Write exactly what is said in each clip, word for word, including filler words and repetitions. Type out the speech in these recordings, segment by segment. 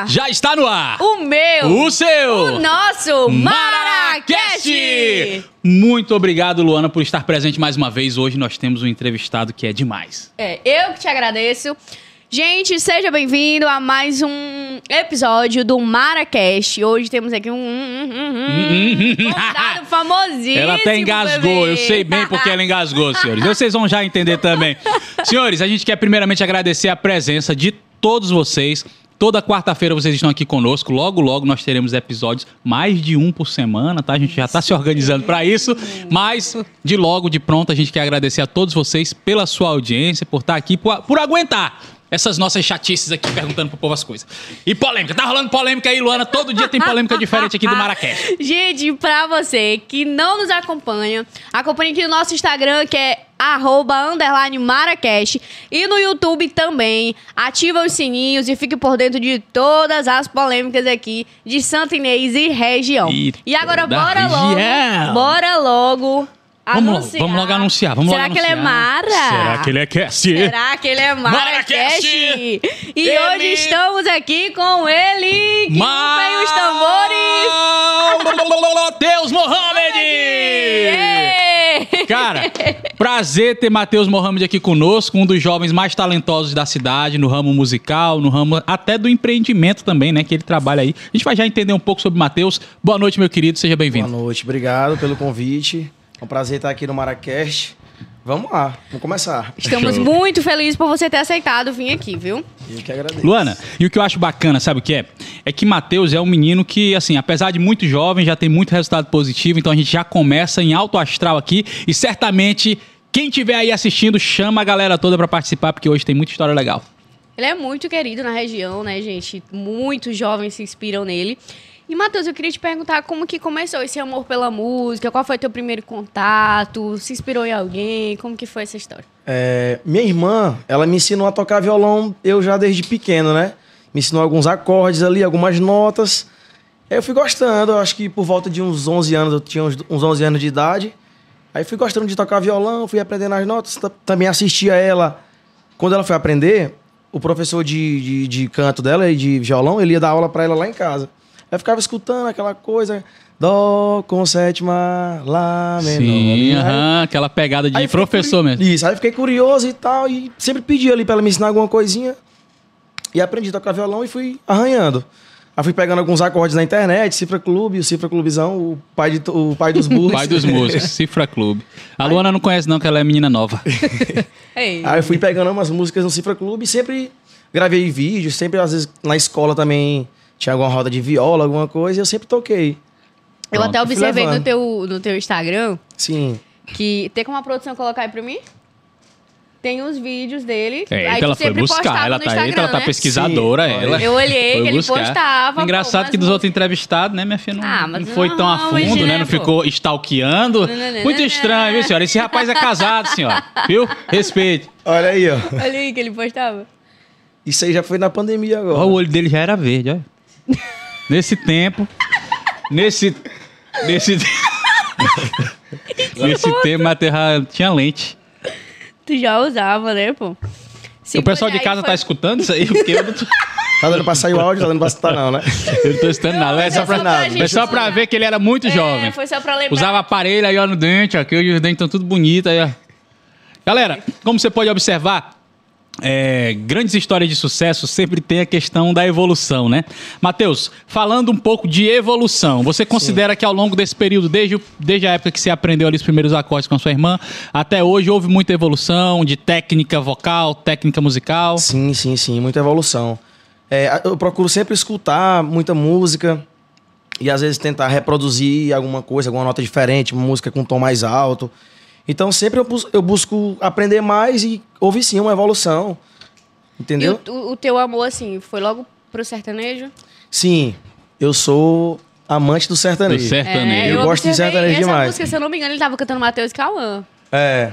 Já está no ar. O meu. O seu. O nosso Maracast. Muito obrigado, Luana, por estar presente mais uma vez. Hoje nós temos um entrevistado que é demais. É, eu que te agradeço. Gente, seja bem-vindo a mais um episódio do Maracast. Hoje temos aqui um, um, um, um convidado famosíssimo. Ela até engasgou, bebê. eu sei bem porque ela engasgou, senhores. Vocês vão já entender também. Senhores, a gente quer primeiramente agradecer a presença de todos vocês. Toda quarta-feira vocês estão aqui conosco. Logo, logo nós teremos episódios, mais de um por semana, tá? A gente já está se organizando para isso. Mas, de logo, de pronto, a gente quer agradecer a todos vocês pela sua audiência, por estar aqui, por, por aguentar essas nossas chatices aqui, perguntando pro povo as coisas. E polêmica. Tá rolando polêmica aí, Luana. Todo dia tem polêmica diferente aqui do Maracast. Gente, pra você que não nos acompanha, acompanhe aqui no nosso Instagram, que é arroba, underline, Maracast. E no YouTube também. Ativa os sininhos e fique por dentro de todas as polêmicas aqui de Santo Inês e região. E, e agora, da bora região. logo. Bora logo. Vamos logo, anunciar. vamos logo anunciar. Vamos Será logo que anunciar. ele é Mara? Será que ele é Cast? Será que ele é Maracast? Maracast! E Ele- hoje estamos aqui com ele, que Ma- rufem os tambores. Matheus Mohamed! Ê! Cara, prazer ter Matheus Mohamed aqui conosco, um dos jovens mais talentosos da cidade, no ramo musical, no ramo até do empreendimento também, né, que ele trabalha aí. A gente vai já entender um pouco sobre o Matheus. Boa noite, meu querido, seja bem-vindo. Boa noite, obrigado pelo convite. É um prazer estar aqui no Maracast. Vamos lá, vamos começar. Estamos Show. muito felizes por você ter aceitado vir aqui, viu? Eu que agradeço. Luana, e o que eu acho bacana, sabe o que é? É que Matheus é um menino que, assim, apesar de muito jovem, já tem muito resultado positivo, então a gente já começa em alto astral aqui e certamente quem estiver aí assistindo, chama a galera toda pra participar, porque hoje tem muita história legal. Ele é muito querido na região, né, gente? Muitos jovens se inspiram nele. E, Matheus, eu queria te perguntar como que começou esse amor pela música, qual foi teu primeiro contato, se inspirou em alguém, como que foi essa história? É, minha irmã, ela me ensinou a tocar violão, eu já desde pequeno, né? Me ensinou alguns acordes ali, algumas notas. Aí eu fui gostando, eu acho que por volta de uns onze anos, eu tinha uns, uns onze anos de idade. Aí fui gostando de tocar violão, fui aprendendo as notas, t- também assistia ela. Quando ela foi aprender, o professor de, de, de canto dela e de violão, ele ia dar aula pra ela lá em casa. Aí eu ficava escutando aquela coisa, dó com sétima, lá menor. Sim, Aí- aham, aquela pegada de aí eu fiquei professor curi- mesmo. Isso, aí eu fiquei curioso e tal, e sempre pedi ali pra ela me ensinar alguma coisinha. E aprendi a tocar violão e fui arranhando. Aí fui pegando alguns acordes na internet, Cifra Clube, o Cifra Clubezão, o pai, de, o pai dos músicos. Pai dos músicos, Cifra Clube. A Luana não conhece não, que ela é menina nova. Ei. Aí eu fui pegando umas músicas no Cifra Clube e sempre gravei vídeos, sempre às vezes na escola também tinha alguma roda de viola, alguma coisa, e eu sempre toquei. Eu Pronto, até fui observei no levando. teu, no teu Instagram Sim. que... Tem como a produção colocar aí pra mim? Tem os vídeos dele. É, aí então ela tu foi sempre buscar, postava ela no tá, Instagram, eita, ela tá né? pesquisadora, Sim, ela. Eu olhei Foi que ele buscar. postava. Engraçado pô, que mas dos não- outros entrevistados, né, minha filha, não, Ah, mas não foi tão a não, fundo, hoje, né? né, Não pô? ficou stalkeando. Não, não, não, Muito não, estranho, não. viu, senhora? Esse rapaz é casado, senhora. Viu? Respeite. Olha aí, ó. Olha aí que ele postava. Isso aí já foi na pandemia agora. Ó, o olho dele já era verde, olha. Nesse tempo, nesse... Nesse... nesse tempo, Matheus já tinha lente. Tu já usava, né, pô? O pessoal de Aí casa foi- tá escutando isso aí? Porque eu não tô, Tá dando pra sair o áudio, tá dando pra escutar não, né? eu não tô escutando Não, nada. É mas só é pra, só pra é gente só pra lembrar. ver que ele era muito É, jovem. foi só pra lembrar. Usava aparelho aí, ó, no dente, aqui, hoje os dentes estão tudo bonitos aí, ó. Galera, como você pode observar, é, grandes histórias de sucesso sempre tem a questão da evolução, né? Matheus, falando um pouco de evolução, você considera que ao longo desse período, desde, o- desde a época que você aprendeu ali os primeiros acordes com a sua irmã, até hoje houve muita evolução de técnica vocal, técnica musical? Sim, sim, sim, muita evolução. É, eu procuro sempre escutar muita música e às vezes tentar reproduzir alguma coisa, alguma nota diferente, uma música com um tom mais alto. Então sempre eu, bus- eu busco aprender mais e houve sim uma evolução, E entendeu? o, o- o teu amor, assim, foi logo pro sertanejo? Sim, eu sou amante do Do sertanejo. sertanejo. eu gosto de observei sertanejo essa demais. música, se eu não me engano, ele tava cantando Matheus e Cauã. É,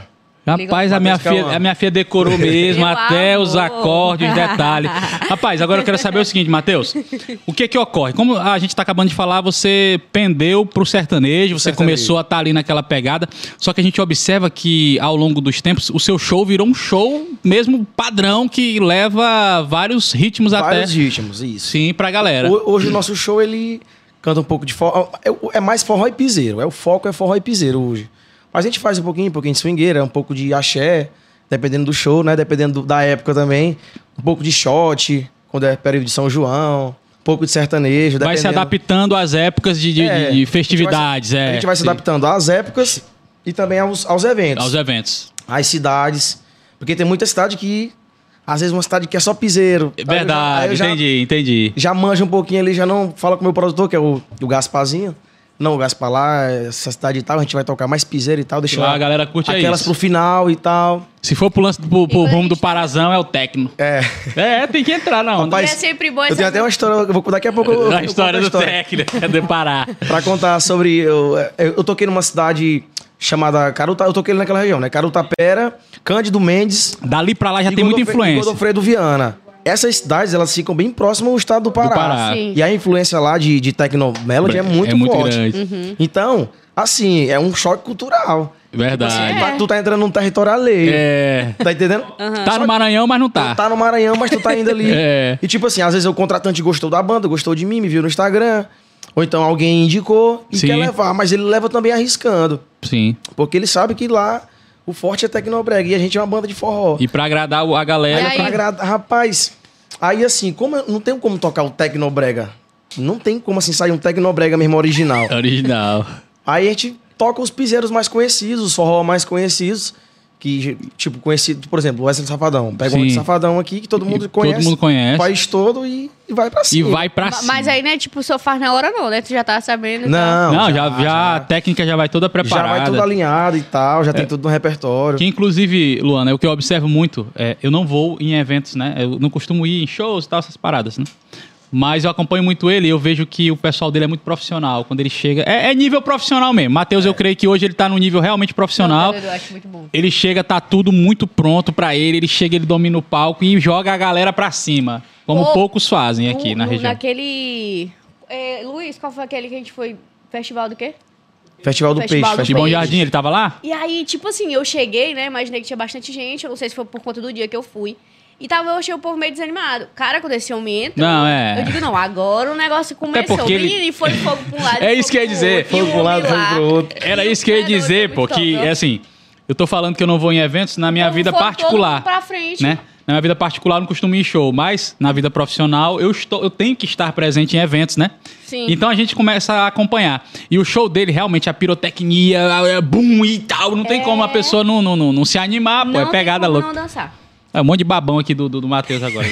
Rapaz, a minha, filha, a minha filha decorou mesmo, Meu até amor. os acordes, os detalhes. Rapaz, agora eu quero saber o seguinte, Matheus. O que que ocorre? Como a gente tá acabando de falar, você pendeu pro sertanejo, você Sertanejo. começou a estar ali naquela pegada, só que a gente observa que ao longo dos tempos, o seu show virou um show mesmo padrão que leva vários ritmos Vários até, ritmos, isso. sim, pra galera. Ho- Hoje o nosso show, ele canta um pouco de forró. É, é mais forró e piseiro. É o foco é forró e piseiro hoje. Mas a gente faz um pouquinho, um pouquinho de swingueira, um pouco de axé, dependendo do show, né? Dependendo do- da época também. Um pouco de shot, quando é período de São João. Um pouco de sertanejo. Vai se dependendo- adaptando às épocas de, de- É, de a gente vai se- festividades, é. A gente vai se sim, adaptando às épocas e também aos, aos eventos. aos eventos. Às cidades. Porque tem muita cidade que... Às vezes uma cidade que é só piseiro. Aí eu já- aí Verdade, eu já- entendi, entendi. Já manja um pouquinho ali, já não fala com o meu produtor, que é o, o Gasparzinho. Não, o Gaspar lá, essa cidade e tal, a gente vai tocar mais piseiro e tal, deixa Lá a galera curte é aquelas isso. pro final e tal. Se for pro lance pro, pro rumo do Parazão, é o Tecno. É. É, tem que entrar na onda. Rapaz, É sempre bom eu essa- tenho até uma história, eu vou, daqui a pouco eu, eu a história conto do Tecno, é de Pará. Pra contar sobre... Eu, eu, eu toquei numa cidade chamada Caruta, eu toquei naquela região, né? Carutapera, Cândido Mendes Dali pra lá já e tem muita Godofre- e influência. Godofredo Viana. Essas cidades, elas ficam bem próximas ao estado do Pará. Do Pará. Sim. E a influência lá de, de Tecno Melody é muito, É muito forte. grande. Então, assim, é um choque cultural. Verdade. Assim, tu tá- tu tá entrando num território alheio. É. Tá entendendo? Tá no Maranhão, mas não tá. Tu tá no Maranhão, mas tu tá indo ali. É. E tipo assim, às vezes o contratante gostou da banda, gostou de mim, me viu no Instagram. Ou então alguém indicou e Sim. quer levar, mas ele leva também arriscando. Sim. Porque ele sabe que lá o forte é Tecnobrega e a gente é uma banda de forró. E pra agradar a galera. E aí? Pra agradar- rapaz, aí assim, como eu- não tem como tocar o Tecnobrega. Não tem como assim sair um Tecnobrega mesmo original. Original. Aí a gente toca os piseiros mais conhecidos, os forró mais conhecidos. Que, tipo, conhecido, por exemplo, o Wesley Safadão. Pega um Sim. Safadão aqui que todo mundo E conhece. todo mundo conhece. O país todo e, e vai pra E cima. vai pra Ma- cima. Mas aí, né, tipo, só faz na hora não, né? Tu já tá sabendo. Não, Não, já, já, a técnica já vai toda já preparada. vai tudo alinhado e tal, já tem tudo no repertório. Que inclusive, Luana, é o que eu observo muito. É, eu não vou em eventos, né? Eu não costumo ir em shows e tal, essas paradas, né? Mas eu acompanho muito ele e eu vejo que o pessoal dele é muito profissional. Quando ele chega. É, é nível profissional mesmo. Matheus, eu creio que hoje ele tá num nível realmente profissional. Eu acho muito bom. Ele chega, tá tudo muito pronto pra ele. Ele chega, ele domina o palco e joga a galera pra cima. Como Ô, poucos fazem aqui No- na no- região. Naquele... É, Luiz, qual foi aquele que a gente foi? Festival do quê? Festival do Festival Peixe. do De Bom Peixe. Jardim, ele tava lá? E aí, tipo assim, eu cheguei, né? Imaginei que tinha bastante gente. Eu não sei se foi por conta do dia que eu fui. E tava, eu achei o povo meio desanimado. Cara, quando esse homem entra... Não, é. Eu digo, não, agora o negócio começou. porque ele- Menino, e foi fogo pra um lado. É e isso que eu ia pro dizer, outro, e fogo o pra um lado, homem fogo lá. pro outro. Era E isso que eu ia o cara dizer, foi pô, muito top, que ó. é assim, eu tô falando que eu não vou em eventos na minha Então, vida foi todo particular, mundo pra frente. né? Na minha vida particular eu não costumo ir em show, mas na vida profissional eu, estou, eu tenho que estar presente em eventos, né? Sim. Então a gente começa a acompanhar. E o show dele, realmente, a pirotecnia, a- a boom e tal, não tem É. como a pessoa não, não, não, não se animar, pô, Não é pegada tem como louca. não dançar. É um monte de babão aqui do, do, do Matheus agora.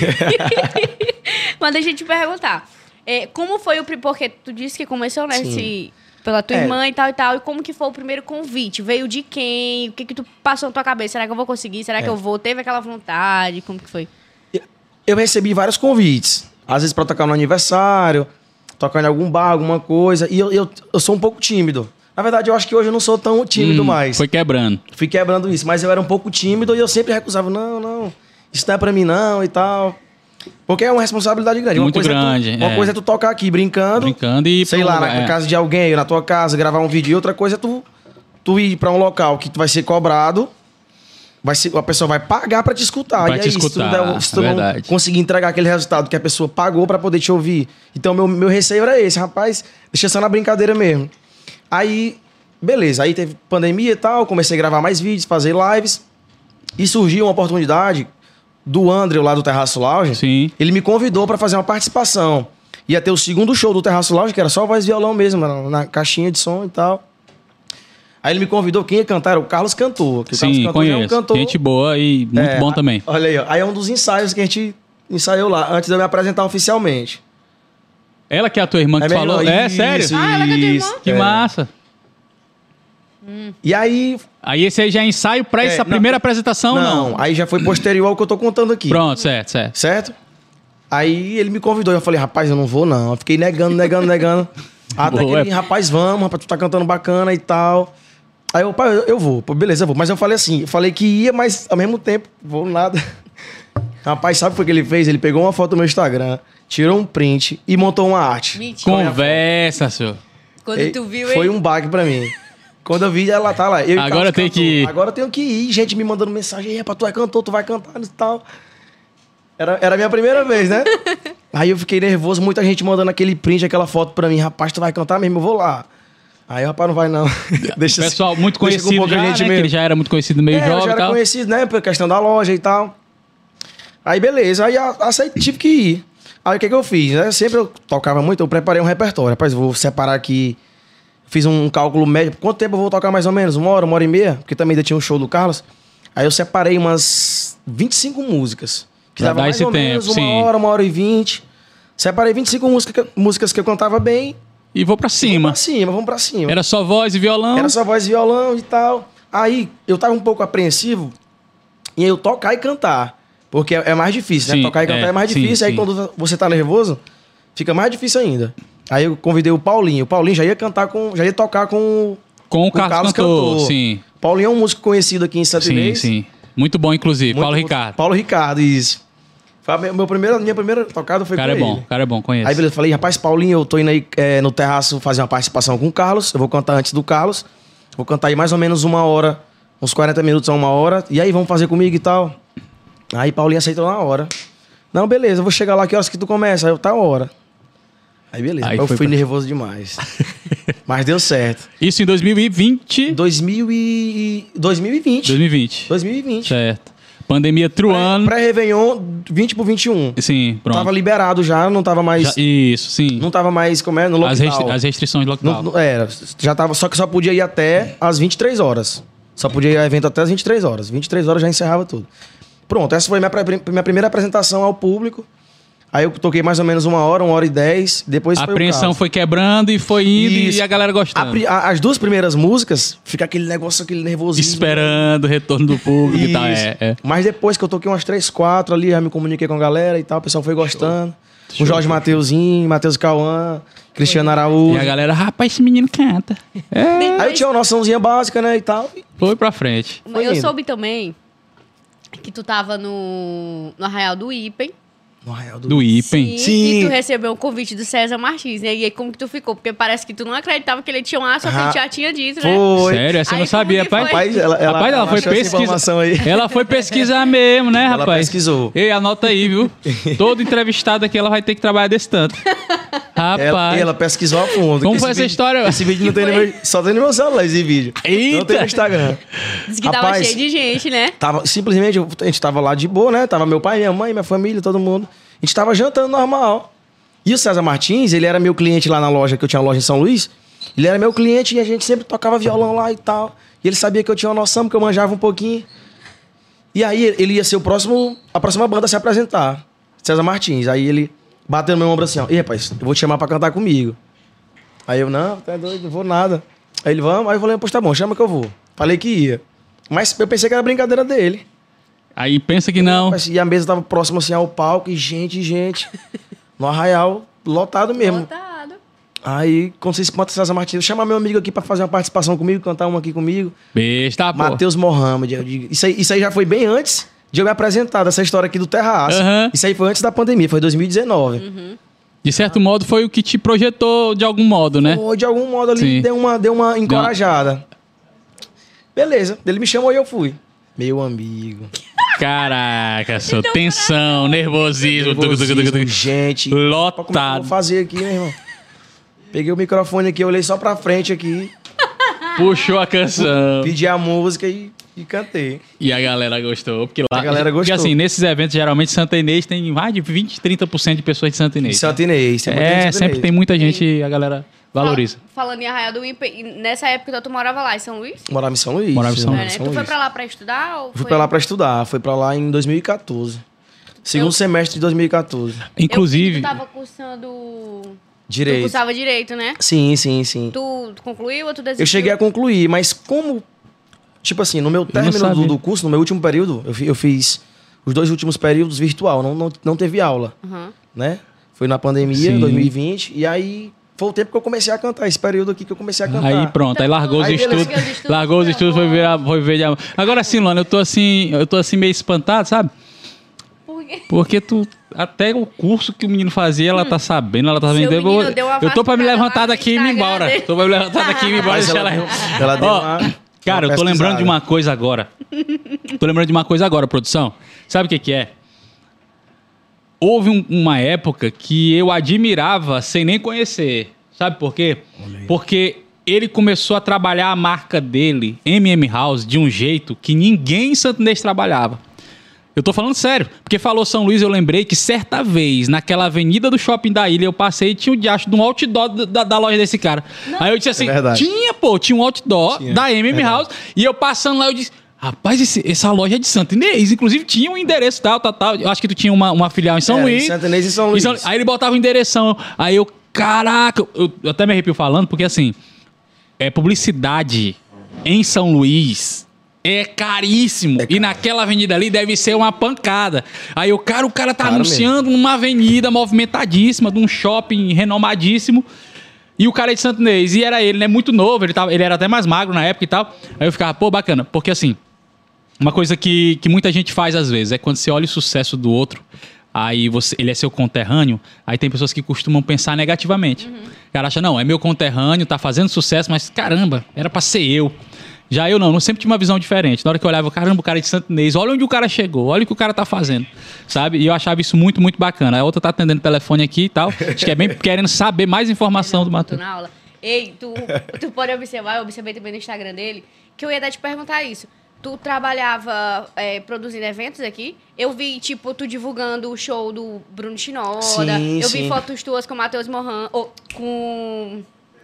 Mas deixa eu te perguntar. É, como foi o... pri- Porque tu disse que começou, né? Sim. esse- pela tua É. irmã e tal e tal. E como que foi o primeiro convite? Veio de quem? O que que tu passou na tua cabeça? Será que eu vou conseguir? Será que É. eu vou? Teve aquela vontade? Como que foi? Eu recebi vários convites. Às vezes pra tocar no aniversário, tocar em algum bar, alguma coisa. E eu, eu, eu sou um pouco tímido. Na verdade, eu acho que hoje eu não sou tão tímido Hum, mais. Foi quebrando. Fui quebrando isso. Mas eu era um pouco tímido e eu sempre recusava. Não, não, isso não é pra mim não e tal. Porque é uma responsabilidade grande. Muito uma coisa grande, É tu, uma é. coisa é tu tocar aqui brincando. Brincando e ir Sei pra um lá, lugar, na é. casa de alguém, na tua casa, gravar um vídeo. E outra coisa é tu, tu ir pra um local que tu vai ser cobrado. Vai ser, a pessoa vai pagar pra te escutar. Vai e te aí, se tu escutar, não, der- se tu é não verdade. conseguir entregar aquele resultado que a pessoa pagou pra poder te ouvir. Então, meu, meu receio era esse. Rapaz, deixa só na brincadeira mesmo. Aí, beleza. Aí teve pandemia e tal. Comecei a gravar mais vídeos, fazer lives. E surgiu uma oportunidade do André, lá do Terraço Lounge. Sim. Ele me convidou pra fazer uma participação. Ia ter o segundo show do Terraço Lounge, que era só voz e violão mesmo, na, na caixinha de som e tal. Aí ele me convidou, quem ia cantar era o Carlos Cantor. Que o Carlos Sim, Cantor já é um conheço. cantor. Gente boa e muito É, bom a- também. Olha aí, ó. Aí é um dos ensaios que a gente ensaiou lá, antes de eu me apresentar oficialmente. Ela que é a tua irmã que É tu minha falou? irmã, É, isso, sério? Ah, ela que é tua irmã? Que É. massa. E aí... Aí esse aí já é ensaio pra É, essa não- primeira apresentação, não? Não, aí já foi posterior ao que eu tô contando aqui. Pronto, certo, certo. Certo? Aí ele me convidou e eu falei, rapaz, eu não vou não. Eu fiquei negando, negando, negando. Até Boa, que ele, é. rapaz, vamos, rapaz, tu tá cantando bacana e tal. Aí eu, pai, eu, eu vou. Pô, beleza, eu vou. Mas eu falei assim, eu falei que ia, mas ao mesmo tempo, vou nada. Rapaz, sabe o que foi que ele fez? Ele pegou uma foto do meu Instagram, tirou um print e montou uma arte. Mentira. Conversa, senhor. Quando E tu viu, foi hein? um baque pra mim. Quando eu vi, ela tá lá. Eu e Agora Carlos tem cantor. que ir. Agora eu tenho que ir. Gente me mandando mensagem. Ei, rapaz, tu é cantor, tu vai cantar e tal. Era, era a minha primeira vez, né? Aí eu fiquei nervoso. Muita gente mandando aquele print, aquela foto pra mim. Rapaz, tu vai cantar mesmo? Eu vou lá. Aí, rapaz, não vai não. Deixa Pessoal muito deixa com um conhecido pouco a já, né? gente Que mesmo. ele já era muito conhecido no meio É, eu jovem já e era tal. conhecido, né? Por questão da loja e tal. Aí, beleza. Aí, a- aceitei, tive que ir. Aí, o que que eu fiz, né? Sempre eu tocava muito, eu preparei um repertório. Rapaz, vou separar aqui. Fiz um cálculo médio. Quanto tempo eu vou tocar mais ou menos? Uma hora, uma hora e meia? Porque também ainda tinha um show do Carlos. Aí, eu separei umas vinte e cinco músicas. Que Pra dava dar mais esse ou menos tempo, uma sim. hora, uma hora e vinte. Separei vinte e cinco música, músicas que eu cantava bem. E vou pra Vamos cima. pra cima, vamos pra cima. Era só voz e violão. Era só voz e violão e tal. Aí, eu tava um pouco apreensivo em eu tocar e cantar. Porque é é mais difícil, né? Sim, Tocar e cantar é, é, mais sim, difícil. Aí, sim. quando você tá nervoso, fica mais difícil ainda. Aí, eu convidei o Paulinho. O Paulinho já ia cantar com... Já ia tocar com... Com o com Carlos Cantor, sim. O Paulinho é um músico conhecido aqui em Santa Sim, Inês. sim. Muito bom, inclusive. Muito- Paulo Ricardo. Paulo Ricardo, isso. Foi a minha, meu primeiro, minha primeira tocada foi O cara é com bom, ele. o cara é bom, conheço. Aí, beleza, falei, rapaz, Paulinho, eu tô indo aí é, no terraço fazer uma participação com o Carlos. Eu vou cantar antes do Carlos. Vou cantar aí mais ou menos uma hora, uns quarenta minutos a uma hora. E aí, vamos fazer comigo e tal. Aí, Paulinho aceitou na hora. Não, beleza, eu vou chegar lá, que horas que tu começa? Aí eu, tá hora. Aí, beleza, Aí eu foi fui pra- nervoso demais. Mas deu certo. Isso em dois mil e vinte. dois mil e... dois mil e vinte. dois mil e vinte. dois mil e vinte. Certo. Pandemia truando. Pré-Réveillon, vinte por vinte e um. Sim, pronto. Tava liberado já, não tava mais... Já- isso, sim. Não tava mais, como é, no lockdown. As, restri- as restrições de lockdown. Não, não- era, já tava, só que só podia ir até às vinte e três horas. Só podia ir ao evento até às vinte e três horas. vinte e três horas já encerrava tudo. Pronto, essa foi minha, pre- minha primeira apresentação ao público. Aí eu toquei mais ou menos uma hora, uma hora e dez. Depois A foi o apreensão caos. foi quebrando e foi indo Isso. e a galera A gostando. pri- a- as duas primeiras músicas, fica aquele negócio, aquele nervosismo. Esperando o retorno do público e tal. Isso. É, é. Mas depois que eu toquei umas três, quatro ali, já me comuniquei com a galera e tal, o pessoal foi gostando. O Jorge Mateuzinho, Matheus Cauã, Cristiano Araújo. E a galera, rapaz, esse menino canta. É. Aí eu tinha uma noçãozinha básica, né, e tal. Foi pra frente. Foi Eu indo. soube também que tu tava no, no Arraial do Ipen. No Arraial do... Do Ipen. Sim, Sim. E tu recebeu o convite do César Martins, né? E aí, como que tu ficou? Porque parece que tu não acreditava que ele tinha um aço, só que Ah, ele já tinha dito, né? Foi. Sério, essa eu Aí não como sabia, que pai. foi? Rapaz, ela, ela, rapaz, ela, foi achou essa pesquisar. informação aí. Ela foi pesquisar mesmo, né, Ela rapaz? pesquisou. Ei, anota aí, viu? Todo entrevistado aqui, ela vai ter que trabalhar desse tanto. Rapaz. Ela, ela pesquisou a fundo. Como que foi esse essa vídeo- história? Esse vídeo não Que tem no foi? meu... Só tem no meu celular esse vídeo. Eita! Não tem no Instagram. Diz que tava Rapaz, cheio de gente, né? Tava, simplesmente, eu- a gente tava lá de boa, né? Tava meu pai, minha mãe, minha família, todo mundo. A gente tava jantando normal. E o César Martins, ele era meu cliente lá na loja, que eu tinha uma loja em São Luís. Ele era meu cliente e a gente sempre tocava violão lá e tal. E ele sabia que eu tinha uma noção, porque eu manjava um pouquinho. E aí ele ia ser o próximo, a próxima banda a se apresentar. César Martins. Aí ele bateu no meu ombro assim, ó. E rapaz, eu vou te chamar pra cantar comigo. Aí eu, não, tá doido, não vou nada. Aí ele, vamos. Aí eu falei, pois tá bom, chama que eu vou. Falei que ia. Mas eu pensei que era brincadeira dele. Aí pensa que não. Mas, e a mesa tava próxima assim ao palco, e gente, gente. No Arraial, lotado mesmo. Lotado. Aí, quando você espanta César Martins, chama meu amigo aqui pra fazer uma participação comigo, cantar uma aqui comigo. Besta, pô. Matheus Mohamed. Eu digo, Isso aí, isso aí já foi bem antes de eu me apresentar, dessa história aqui do Terraço. Aham. Isso aí foi antes da pandemia, foi dois mil e dezenove. De certo modo, foi o que te projetou de algum modo, né? Ou de algum modo ali, Sim. deu uma, deu uma encorajada. Beleza, ele me chamou e eu fui. Meu amigo. Caraca, só tensão, nervosismo. tuc, tuc, tuc, tuc, Nervosismo, tuc. gente. Como é que eu vou Lotado. fazer aqui, né, irmão? Peguei o microfone aqui, olhei só pra frente aqui, Puxou a canção. pedi a música e, e cantei. E a galera gostou. Porque lá, A galera Porque gostou. assim, nesses eventos, geralmente, Santa Inês tem mais de vinte, trinta por cento de pessoas de Santa Inês. Santa Inês. É, sempre tem muita gente e a galera valoriza. Fal- Falando em Arraial do Ipen, e nessa época tu morava lá em São Luís? Morava em São Luís. Morava em São É, Luís. né? São Tu foi Luís. pra lá pra estudar? Ou Fui foi... pra lá pra estudar. Foi pra lá em dois mil e quatorze. Segundo Eu- semestre de dois mil e quatorze. Eu vi que Inclusive, tu tava cursando... Tu Direito. cursava Direito, né? Sim, sim, sim. Tu, tu concluiu ou tu desistiu? Eu cheguei a concluir, mas como... Tipo assim, no meu término do, sabia. do curso, no meu último período, eu, fi- eu fiz os dois últimos períodos virtual. Não, não, não teve aula, Uhum. né? Foi na pandemia, Sim. dois mil e vinte. E aí, Foi o tempo que eu comecei a cantar, esse período aqui que eu comecei a cantar. Aí pronto, aí largou os Aí, beleza. estudos, Largou os estudos, largou os foi estudos, foi amor. ver, foi ver de amor. Agora sim, Luana, eu tô assim, eu tô assim meio espantado, sabe? Por quê? Porque tu, até o curso que o menino fazia, ela tá sabendo, ela tá Seu sabendo. menino Eu, deu uma eu tô pra me vasculhada levantar lá no daqui e ir Instagram embora. dele. Tô pra me levantar daqui e ir embora. Mas deixa ela, ela... ela deu Ó, uma... Cara, uma eu tô lembrando pesquisada. de uma coisa agora. Tô lembrando de uma coisa agora, produção. Sabe o que que é? Houve um- uma época que eu admirava sem nem conhecer. Sabe por quê? Porque ele começou a trabalhar a marca dele, M M House, de um jeito que ninguém em Santo Inês trabalhava. Eu tô falando sério, porque falou São Luís, eu lembrei que certa vez, naquela avenida do shopping da ilha, eu passei e tinha o diacho de um outdoor da, da- da loja desse cara. Aí eu disse assim, É verdade. tinha, pô, tinha um outdoor Tinha, da M M verdade. House, e eu passando lá, eu disse, rapaz, esse- essa loja é de Santo Inês, inclusive tinha um endereço tal, tal, tal, eu acho que tu tinha uma, uma filial em São Era, em Luís. Santo Inês e São Luís. Aí ele botava o endereção, aí eu, caraca, eu, eu até me arrepio falando, porque assim, é publicidade em São Luís... É caríssimo. É E naquela avenida ali deve ser uma pancada. Aí o cara, o cara tá Caro anunciando numa avenida movimentadíssima, de um shopping renomadíssimo. E o cara é de Santo Inês. E era ele, né? Muito novo. Ele, tava, ele era até mais magro na época e tal. Aí eu ficava, pô, bacana. Porque assim, uma coisa que, que muita gente faz às vezes é quando você olha o sucesso do outro, aí você, ele é seu conterrâneo, aí tem pessoas que costumam pensar negativamente. O cara acha, não, é meu conterrâneo, tá fazendo sucesso, mas caramba, era pra ser eu. Já eu não, eu sempre tinha uma visão diferente. Na hora que eu olhava, caramba, o cara é de Santo Inês, olha onde o cara chegou, olha o que o cara tá fazendo, sabe? E eu achava isso muito, muito bacana. A outra tá atendendo o telefone aqui e tal, acho que é bem querendo saber mais informação do Tô Matheus. na aula. Ei, tu, tu pode observar, eu observei também no Instagram dele, que eu ia até te perguntar isso. Tu trabalhava é, produzindo eventos aqui? Eu vi, tipo, tu divulgando o show do Bruno Shinoda. Sim, eu vi sim. fotos tuas com o Matheus Mohan, ou com...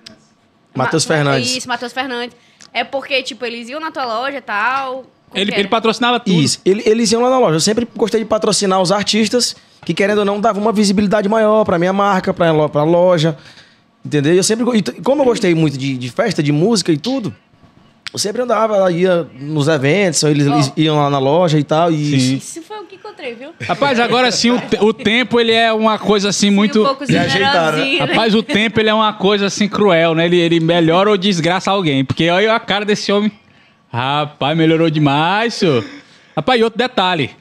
Matheus Ma- Fernandes. Isso, Matheus Fernandes. É porque, tipo, eles iam na tua loja e tal... como Ele, que ele era? patrocinava tudo. Isso, ele- eles iam lá na loja. Eu sempre gostei de patrocinar os artistas que, querendo ou não, davam uma visibilidade maior pra minha marca, pra, lo- pra loja. Entendeu? E eu sempre, go- e t- como eu gostei muito de, de festa, de música e tudo, eu sempre andava, ia nos eventos, eles, Ó. eles iam lá na loja e tal. E Sim. Isso foi o que encontrei, viu? Rapaz, agora sim, o, te- o tempo, ele é uma coisa assim muito... Um pouco Já ajeitaram, né? generosinho, né? Rapaz, o tempo, ele é uma coisa assim cruel, né? Ele, ele melhora ou desgraça alguém. Porque olha a cara desse homem. Rapaz, melhorou demais, senhor. Rapaz, e outro detalhe.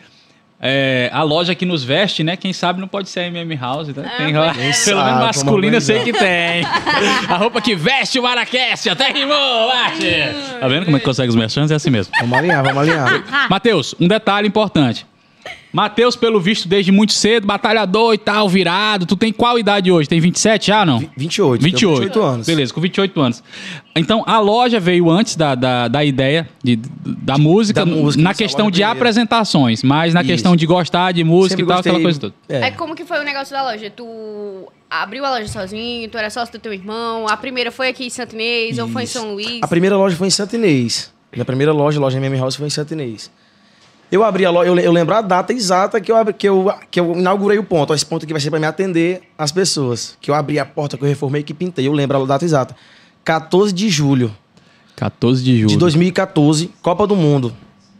É, a loja que nos veste, né? Quem sabe não pode ser a M M House, né? Ah, Tem, pois é. pelo Sabe, menos masculina eu sei vamos que tem. A roupa que veste o Maracast, até rimou, Márcia. Tá vendo como é que consegue os merchants? É assim mesmo. vamos alinhar, vamos alinhar. Matheus, um detalhe importante. Matheus, pelo visto, desde muito cedo, batalhador e tal, virado. Tu tem qual idade hoje? Tem vinte e sete já, não? vinte e oito. vinte e oito. vinte e oito anos. Beleza, com vinte e oito anos. Então, a loja veio antes da, da, da ideia de, da, música, da música, na isso, a questão loja de primeiro. apresentações, mas na Isso. questão de gostar de música Sempre e tal, aquela gostei- coisa toda. Aí É. como que foi o negócio da loja? Tu abriu a loja sozinho, tu era sócio do teu irmão, a primeira foi aqui em Santo Inês ou foi em Isso. São Luís? A primeira loja foi em Santo Inês. Minha primeira loja, loja M M House, foi em Santo Inês. Eu abri a loja, eu, le- eu lembro a data exata que eu, abri- que, eu, que eu inaugurei o ponto. Ó, esse ponto aqui vai ser pra me atender as pessoas. Que eu abri a porta, que eu reformei, que pintei. Eu lembro a data exata. quatorze de julho quatorze de julho. de dois mil e quatorze, Copa do Mundo.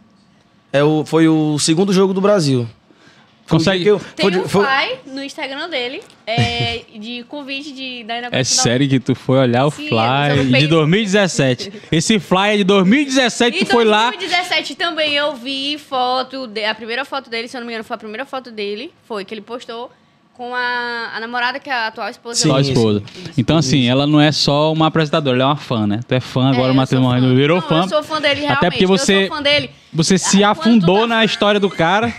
É o, foi o segundo jogo do Brasil. Foi o dia Consegue... que eu- Tem foi- um foi- fly no Instagram dele, é, de convite de, da inauguração É da- sério que tu foi olhar o Sim, Fly eu não de peguei- dois mil e dezessete. Esse Fly é de dois mil e dezessete, Em tu foi lá... dois mil e dezessete também eu vi foto, de- a primeira foto dele, se eu não me engano, foi a primeira foto dele, foi que ele postou com a, a namorada que é a atual esposa Sim, Só a dele. esposa. Então, assim, ela não é só uma apresentadora, ela é uma fã, né? Tu é fã agora, É, o eu Matheus sou fã. Morrendo virou Não, fã. Eu sou fã dele, realmente. Até porque você, Eu sou fã dele. você se Ah, quando tu afundou tá- na história do cara.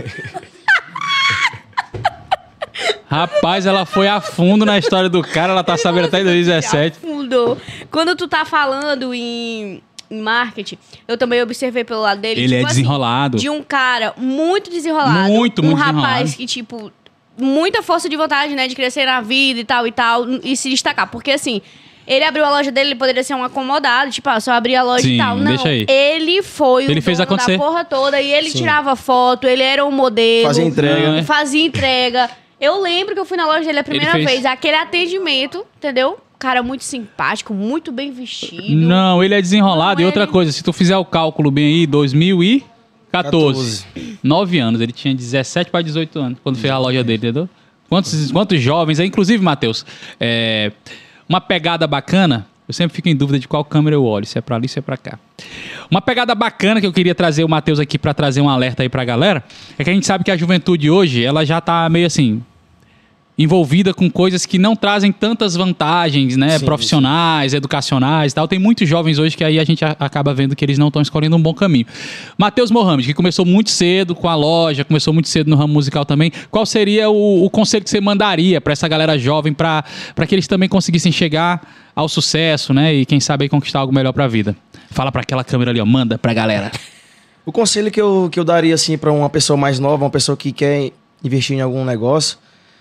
Rapaz, ela foi a fundo na história do cara, ela tá sabendo até em dois mil e dezessete. Afundou. Quando tu tá falando em, em marketing, eu também observei pelo lado dele. Ele é tipo assim, desenrolado. de um cara muito desenrolado. Muito, um muito rapaz desenrolado. que, tipo, muita força de vontade, né? De crescer na vida e tal e tal. E se destacar. Porque, assim, ele abriu a loja dele, ele poderia ser um acomodado. Tipo, ah, só abrir a loja Sim, e tal. Não, deixa aí. ele foi Ele o fez dono acontecer. da porra toda. E ele Sim. tirava foto, ele era um modelo. Fazia entrega. Não, é. Fazia entrega. Eu lembro que eu fui na loja dele a primeira fez- vez. Aquele atendimento, entendeu? Cara muito simpático, muito bem vestido. Não, ele é desenrolado. Não, e outra ele- coisa, se tu fizer o cálculo bem aí, dois mil e quatorze. quatorze. Nove anos, ele tinha dezessete para dezoito anos quando fez a loja dele, entendeu? Quantos, quantos jovens, aí, inclusive, Matheus, é, uma pegada bacana. Eu sempre fico em dúvida de qual câmera eu olho, se é pra ali, se é pra cá. Uma pegada bacana que eu queria trazer o Matheus aqui pra trazer um alerta aí pra galera, é que a gente sabe que a juventude hoje, ela já tá meio assim, envolvida com coisas que não trazem tantas vantagens, né, Sim, profissionais, educacionais e tal. Tem muitos jovens hoje que aí a gente a- acaba vendo que eles não estão escolhendo um bom caminho. Matheus Mohamed, que começou muito cedo com a loja, começou muito cedo no ramo musical também, qual seria o, o conselho que você mandaria pra essa galera jovem, pra pra que eles também conseguissem chegar ao sucesso, né, e quem sabe aí conquistar algo melhor pra vida? Fala pra aquela câmera ali, ó, manda pra galera. O conselho que eu, que eu daria, assim, pra uma pessoa mais nova, uma pessoa que quer investir em algum negócio,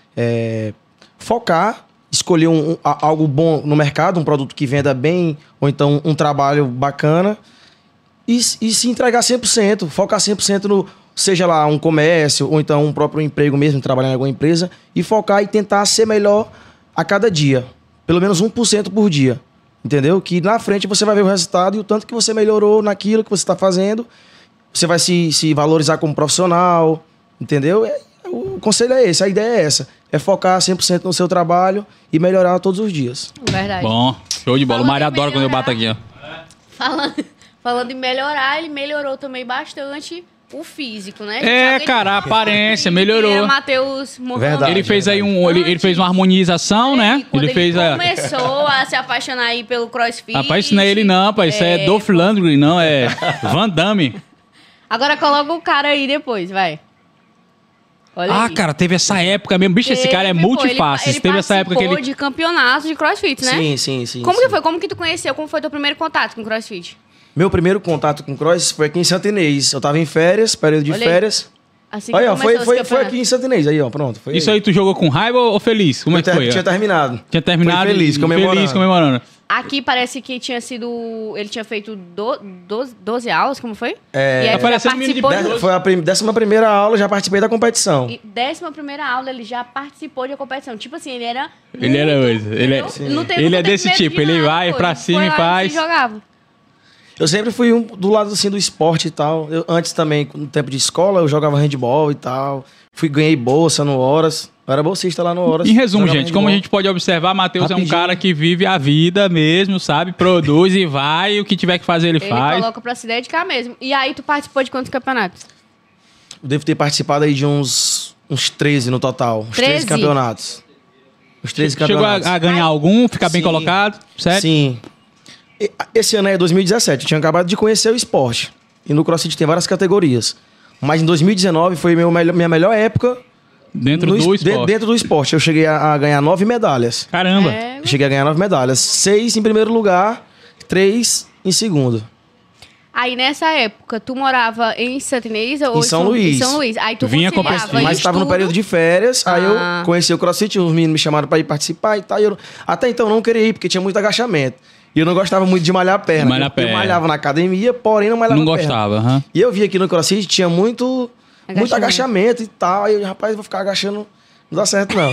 é focar, escolher um, um, a- algo bom no mercado, um produto que venda bem, ou então um trabalho bacana, e, s- e se entregar cem por cento, focar cem por cento no, seja lá um comércio, ou então um próprio emprego mesmo, trabalhar em alguma empresa, e focar e tentar ser melhor a cada dia. Pelo menos um por cento por dia. Entendeu? Que na frente você vai ver o resultado e o tanto que você melhorou naquilo que você está fazendo. Você vai se, se valorizar como profissional. Entendeu? É, o conselho é esse, a ideia é essa. É focar cem por cento no seu trabalho e melhorar todos os dias. Verdade. Bom, show de bola. O Falando Mário em adora quando eu bato aqui, ó. Falando, falando em melhorar, ele melhorou também bastante o físico, né? É, Sabe, cara, a ele- aparência ele melhorou. era Matheus Mohamed. Verdade. Ele fez aí um, ele, ele fez uma harmonização, né? E quando Ele fez a... começou a se apaixonar aí pelo CrossFit. Rapaz, isso não é ele não, rapaz. Isso é, Dolph Lundgren, não. É Van Damme. Agora coloca o cara aí depois, vai. Olha Ah, aí. cara, teve essa época mesmo. Bicho, esse cara é Teve, pô, multifaces. Ele, ele Teve essa época que participou ele... de campeonatos de CrossFit, né? Sim, sim, sim. Como sim. que foi? Como que tu conheceu? Como foi teu primeiro contato com CrossFit? Meu primeiro contato com cross foi aqui em Santa Inês. Eu tava em férias, período de Olha aí. férias. Assim que Aí, ó, começou foi, os foi, foi campeonatos. aqui em Santa Inês. Aí, ó, pronto. Foi Isso aí tu jogou com raiva ou feliz? Como é Eu que ter- foi? Tinha terminado. Tinha terminado Foi feliz, e- comemorando. Feliz, comemorando. Aqui parece que tinha sido... Ele tinha feito do, doze, doze aulas, como foi? É. E aí Tá tu já parecendo menino de participou... Dez- Foi a prim- décima primeira aula, já participei da competição. E décima primeira aula, ele já participou de uma competição. Tipo assim, ele era... Ele era muito, coisa, ele é- entendeu? Não teve- ele não é teve desse medo tipo, de ele nada, vai pô. pra Ele cima foi e lá faz. se jogava. Eu sempre fui um do lado assim do esporte e tal. Eu, antes também, no tempo de escola, eu jogava handball e tal. Fui, ganhei bolsa no Horas. Eu era bolsista lá no Horas. Em resumo, Jogava gente, como a handball. gente pode observar, Matheus é um Rapidinho. cara que vive a vida mesmo, sabe? Produz e vai, e o que tiver que fazer ele, Ele faz. coloca pra se dedicar mesmo. E aí, tu participou de quantos campeonatos? Eu devo ter participado aí de uns, uns treze no total. Uns treze treze? campeonatos. Uns treze Chegou campeonatos. a, a ganhar algum, ficar bem Sim. colocado, certo? Sim. E- Esse ano é dois mil e dezessete. Eu tinha acabado de conhecer o esporte. E no CrossFit tem várias categorias. Mas em dois mil e dezenove foi meu melhor- minha melhor época Dentro no do es- esporte. de- dentro do esporte. Eu cheguei a, a ganhar nove medalhas. Caramba. É, Eu cheguei a ganhar nove medalhas. Seis em primeiro lugar, três em segundo. Aí, nessa época, tu morava em Santa Inês ou Em São Luís. Em São Luís. Aí tu Vinha com conciliava pesquisa. Mas isso estava no tudo? período de férias, aí Ah. eu conheci o CrossFit, os meninos me chamaram para ir participar e tal. E eu, até então eu não queria ir, porque tinha muito agachamento. E eu não gostava muito de malhar a perna. Malhar a eu, perna. eu malhava na academia, porém não malhava Não a perna. gostava, aham. E eu vi aqui no CrossFit tinha muito Agachamento. agachamento, muito agachamento e tal. Aí eu, rapaz, eu vou ficar agachando, não dá certo não.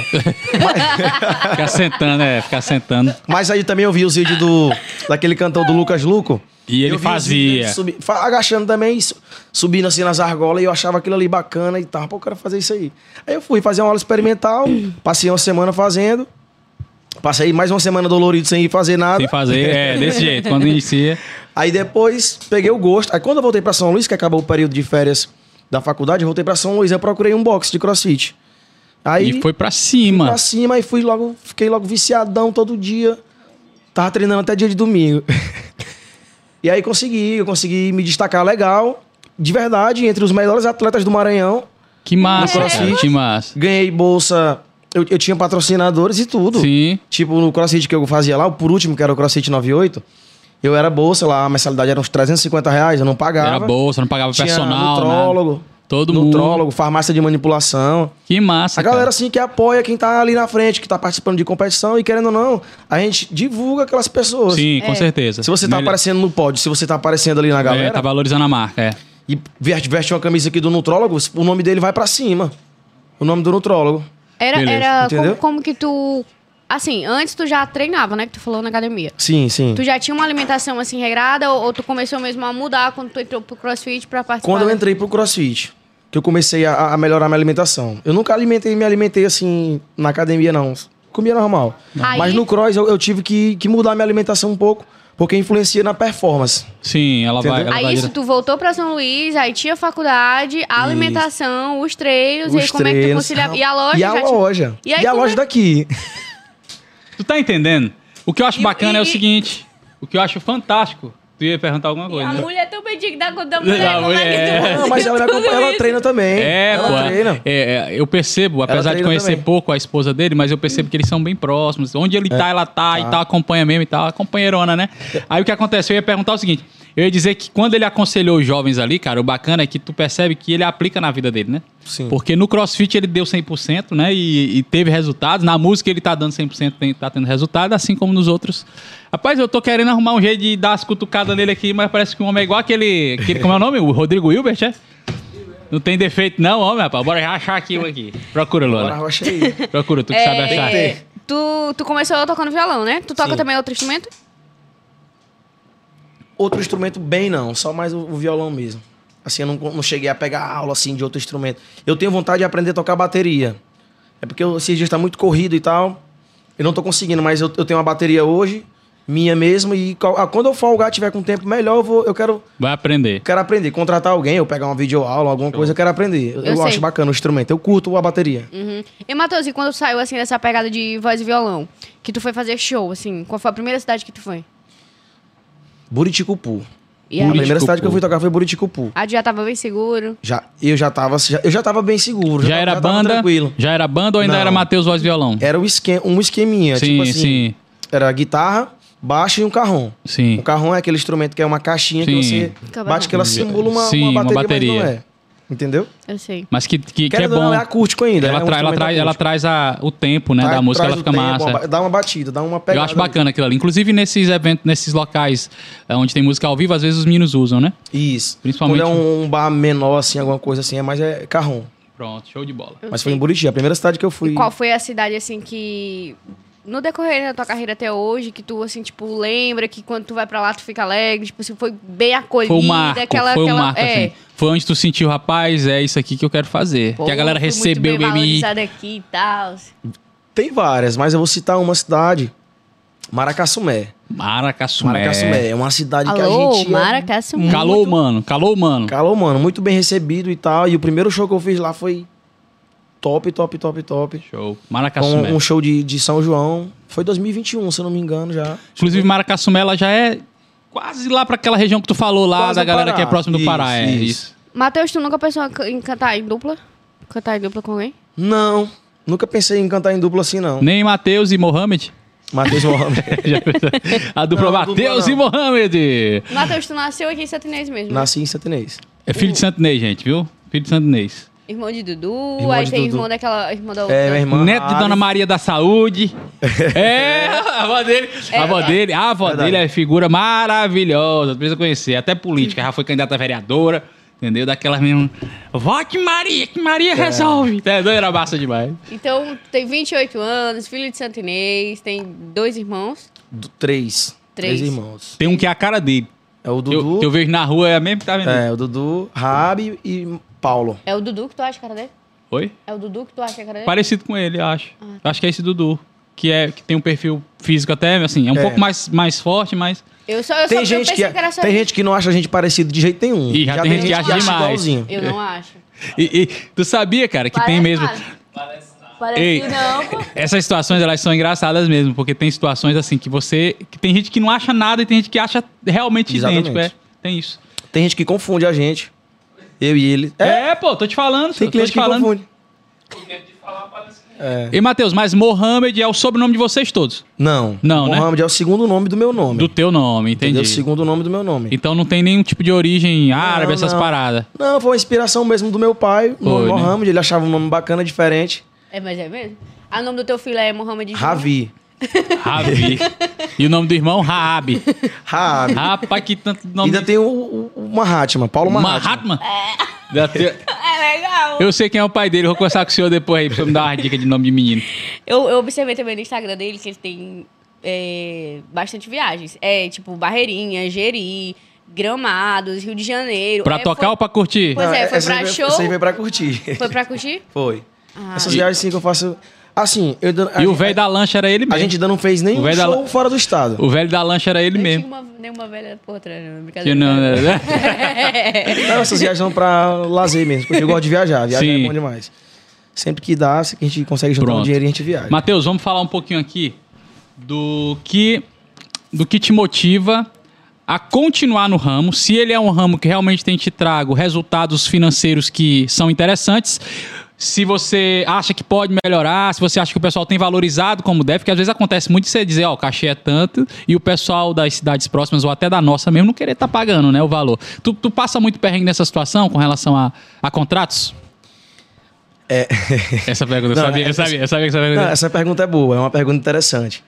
mas, Ficar sentando, é, ficar sentando. mas aí também eu vi os vídeos do, daquele cantor do Lucas Luco. E ele Eu vi os fazia. vídeos dele subi- fa- agachando também, su- subindo assim nas argolas, e eu achava aquilo ali bacana e tal. Pô, eu quero fazer isso aí. Aí eu fui fazer uma aula experimental, passei uma semana fazendo. Passei mais uma semana dolorido sem ir fazer nada. Sem fazer, é, desse jeito, quando inicia. Aí depois peguei o gosto. Aí quando eu voltei pra São Luís, que acabou o período de férias da faculdade, eu voltei pra São Luís, eu procurei um box de CrossFit. Aí E foi pra fui cima. pra cima e fui logo, fiquei logo viciadão todo dia. Tava treinando até dia de domingo. E aí consegui, eu consegui me destacar legal, de verdade, entre os melhores atletas do Maranhão. Que massa, No cara, CrossFit. que massa. Ganhei bolsa, eu, eu tinha patrocinadores e tudo. Sim. Tipo, no CrossFit que eu fazia lá, o por último, que era o CrossFit noventa e oito, eu era bolsa lá, a mensalidade era uns trezentos e cinquenta reais, eu não pagava. Era bolsa, não pagava Tinha personal, nutrólogo, nada. Todo mundo. nutrólogo, farmácia de manipulação. Que massa, A galera, cara. assim, que apoia quem tá ali na frente, que tá participando de competição e, querendo ou não, a gente divulga aquelas pessoas. Sim, com certeza. Se você tá Melhor- aparecendo no pódio, se você tá aparecendo ali na galera, É, tá valorizando a marca, é. e veste, veste uma camisa aqui do nutrólogo, o nome dele vai pra cima. O nome do nutrólogo. Era, Beleza. era Entendeu? como, como que tu... Assim, antes tu já treinava, né? Que tu falou na academia. Sim, sim. Tu já tinha uma alimentação assim regrada ou, ou tu começou mesmo a mudar quando tu entrou pro CrossFit pra participar? Quando eu da- entrei pro CrossFit, que eu comecei a, a melhorar minha alimentação. Eu nunca alimentei, me alimentei assim na academia, não. comia normal. Aí- Mas no cross eu, eu tive que, que mudar minha alimentação um pouco, porque influencia na performance. Sim, ela vai... Entendeu? Ela Aí vai isso, direto. tu voltou pra São Luís, aí tinha faculdade, a alimentação, os treinos, e aí Os como é que tu treinos. conciliava? E a loja E a já tinha- loja. E E, aí a como loja é- daqui. Tu tá entendendo? O que eu acho E- bacana e- é o e- seguinte. O que eu acho fantástico. Tu ia perguntar alguma E coisa, a né? mulher também tinha que dar conta da mulher, Não, como é que mulher. tu Não, mas ela, me tudo acompanha, ela isso? treina também. É, ela pô. treina. é, é, eu percebo, apesar de treina conhecer também. pouco a esposa dele, mas eu percebo que eles são bem próximos. Onde ele tá, ela tá, e tal, acompanha mesmo e tal, companheirona, né? Aí o que acontece? Eu ia perguntar o seguinte: eu ia dizer que quando ele aconselhou os jovens ali, cara, o bacana é que tu percebe que ele aplica na vida dele, né? Sim. Porque no CrossFit ele deu cem por cento, né? E, e teve resultados. Na música ele tá dando cem por cento, tem, tá tendo resultado, assim como nos outros. Rapaz, eu tô querendo arrumar um jeito de dar as cutucadas nele aqui, mas parece que o homem é igual aquele... aquele como é o nome? O Rodrigo Hilbert, é? Não tem defeito não, homem, rapaz. Bora já achar aqui um aqui. Procura, Bora, Lola. rocha aí. Procura, tu que sabe achar. É, tu, tu começou tocando violão, né? Tu toca Sim. também outro instrumento? Outro instrumento bem não, só mais o, o violão mesmo. Assim, eu não, não cheguei a pegar aula assim de outro instrumento. Eu tenho vontade de aprender a tocar bateria. É porque eu, esses dias tá muito corrido e tal. Eu não tô conseguindo, mas eu, eu tenho uma bateria hoje, minha mesmo, e qual- ah, quando eu folgar, tiver com tempo melhor, eu, vou, eu quero, Vai aprender. quero aprender. Contratar alguém, eu pegar uma videoaula, alguma coisa, eu quero aprender. Eu, Eu eu sei. acho bacana o instrumento. Eu curto a bateria. Uhum. E, Matheus, e quando tu saiu, assim, dessa pegada de voz e violão, que tu foi fazer show, assim, qual foi a primeira cidade que tu foi? Buriticupu. E A aí? primeira Buriticupu. cidade que eu fui tocar foi Buriticupu. Ah, tu já tava bem seguro? Já, eu já tava, já, eu já tava bem seguro. Já tava- era tava banda? tranquilo. Já era banda ou ainda Não. era Matheus Voz e Violão? Era o esquema, um esqueminha, Sim, tipo assim. sim. Era guitarra, baixo e um carrom. Sim. O carrom é aquele instrumento que é uma caixinha Sim. que você Cabarão. bate que ela simula uma, Sim, uma uma bateria, bateria. mas não é. Entendeu? Eu sei. Mas que, que, que é Querendo ou bom. não, é acústico ainda. Ela, é um tra- ela, instrumento traz, ela acústico. traz a, o tempo, né, Traz- da música, traz ela o fica tempo, massa. uma ba- Dá uma batida, dá uma pegada. Eu acho bacana aquilo ali. Inclusive nesses eventos, nesses locais eh, onde tem música ao vivo, às vezes os meninos usam, né? Isso. Principalmente- Quando é um, um bar menor, assim, alguma coisa assim, é mais é carrom. Pronto, show de bola. Eu Mas sei. foi em Buriti, a primeira cidade que eu fui. E qual foi a cidade, assim, que... No decorrer da tua carreira até hoje, que tu, assim, tipo, lembra que quando tu vai pra lá, tu fica alegre, tipo assim, foi bem acolhida, Foi o marco, aquela... foi o aquela, marco, é. assim. Foi onde tu sentiu, rapaz, é isso aqui que eu quero fazer. Pô, que a galera fui muito recebeu bem bem me... valorizada aqui e tal. Tem várias, mas eu vou citar uma cidade. Maracassumé. Maracassumé. Maracassumé. É uma cidade que a Alô, gente. ia- Maracassumé. Calou, mano. Calou, mano. Calou, mano. Muito bem recebido e tal. E o primeiro show que eu fiz lá foi top, top, top, top. Show. Maracassumé. Um, um show de, de São João. Foi dois mil e vinte e um, se eu não me engano, já. Inclusive, Maracassumé, ela já é quase lá pra aquela região que tu falou lá, Quase da no galera Pará. que é próximo do Isso, Pará. É isso. isso. Matheus, tu nunca pensou em cantar em dupla? Cantar em dupla com alguém? Não, nunca pensei em cantar em dupla assim, não. Nem Matheus e Mohamed. Matheus Mohamed. Já pensou? A dupla Não, Matheus dupla e não. Mohamed. Matheus, tu nasceu aqui em Santinês mesmo, né? Nasci em Santinês. É filho de Santo Inês, gente, viu? Filho de Santo Inês. Irmão de Dudu, Irmão aí de tem Dudu. irmão daquela... Irmão da É, outra. minha irmã. Neto de Rabi. Dona Maria da Saúde. É, a avó dele. A avó dele, a avó Verdade. dele é figura maravilhosa. Precisa conhecer. Até política. Já foi candidata a vereadora. Entendeu? Daquelas mesmo. Vote Maria, que Maria resolve. É, doido, era massa demais. Então, tem vinte e oito anos, filho de Santinês, tem dois irmãos. Do- três. Três. Três irmãos. Tem um que é a cara dele. É o Eu, Dudu. que eu vejo na rua, é a mesma que tá vendo. É, o Dudu, Rabi e Paulo. É o Dudu que tu acha a cara dele? Oi? É o Dudu que tu acha a cara dele? Parecido com ele, eu acho. Ah, tá. Acho que é esse Dudu. Que, é, que tem um perfil físico até, assim, é um É. pouco mais, mais forte, mas... Eu só, eu Tem só eu gente, pensei que, que era só tem isso. gente que não acha a gente parecido de jeito nenhum. Ih, já tem gente que acha demais. igualzinho. Eu não acho. E, e tu sabia, cara, que tem Parece mesmo... nada. Parece Ei. que não, pô. Essas situações, elas são engraçadas mesmo, porque tem situações assim que você... Que tem gente que não acha nada e tem gente que acha realmente Exatamente. idêntico, é. Tem isso. Tem gente que confunde a gente. Eu e ele. É, pô, tô te falando. Tem tô cliente te que falando. confunde. É. E, Matheus, mas Mohamed é o sobrenome de vocês todos. Não. Não, né? Mohamed é o segundo nome do meu nome. Do teu nome, Entendeu? entendi. O segundo nome do meu nome. Então não tem nenhum tipo de origem árabe, Não, essas não. paradas. Não, foi uma inspiração mesmo do meu pai, o nome Foi, né? Mohamed. Ele achava um nome bacana, diferente. É, mas é mesmo? Ah, o nome do teu filho é Mohamed Júnior? Ravi. Rabi. E o nome do irmão, Raab. Rabi. Rapaz, que tanto nome... Ainda tem o, o, o Mahatma, Paulo Mahatma. Mahatma? Ainda tem- É legal. Eu sei quem é o pai dele, eu vou conversar com o senhor depois aí, pra você me dar uma dica de nome de menino. Eu, eu observei também no Instagram dele que ele tem é, bastante viagens. É, tipo, Barreirinha, Jeri, Gramados, Rio de Janeiro. Pra É, tocar foi- ou pra curtir? Pois é, foi essa pra aí show? Essa aí veio pra curtir. Foi pra curtir? Foi. Ah. Essas E- viagens sim que eu faço... Assim, eu, a, E o velho da lancha era ele mesmo. A gente ainda não fez nenhum O show velho da- fora do estado. O velho da lancha era ele Não mesmo. tinha uma, nenhuma velha por trás, não. Que Brincadeira. não, né? Não, essas viagens são pra lazer mesmo, porque eu gosto de viajar. Viajar Sim. é bom demais. Sempre que dá, se a gente consegue juntar Pronto. um dinheiro, a gente viaja. Matheus, vamos falar um pouquinho aqui do que, do que te motiva a continuar no ramo. Se ele é um ramo que realmente tem te trago resultados financeiros que são interessantes, se você acha que pode melhorar, se você acha que o pessoal tem valorizado como deve, porque às vezes acontece muito de você dizer, ó, o cachê é tanto, e o pessoal das cidades próximas, ou até da nossa mesmo, não querer estar pagando, né, o valor. Tu, tu passa muito perrengue nessa situação com relação a, a contratos? É. Essa pergunta, eu Não, sabia, eu essa- sabia, eu sabia que essa pergunta... Não, essa pergunta é boa, é uma pergunta interessante.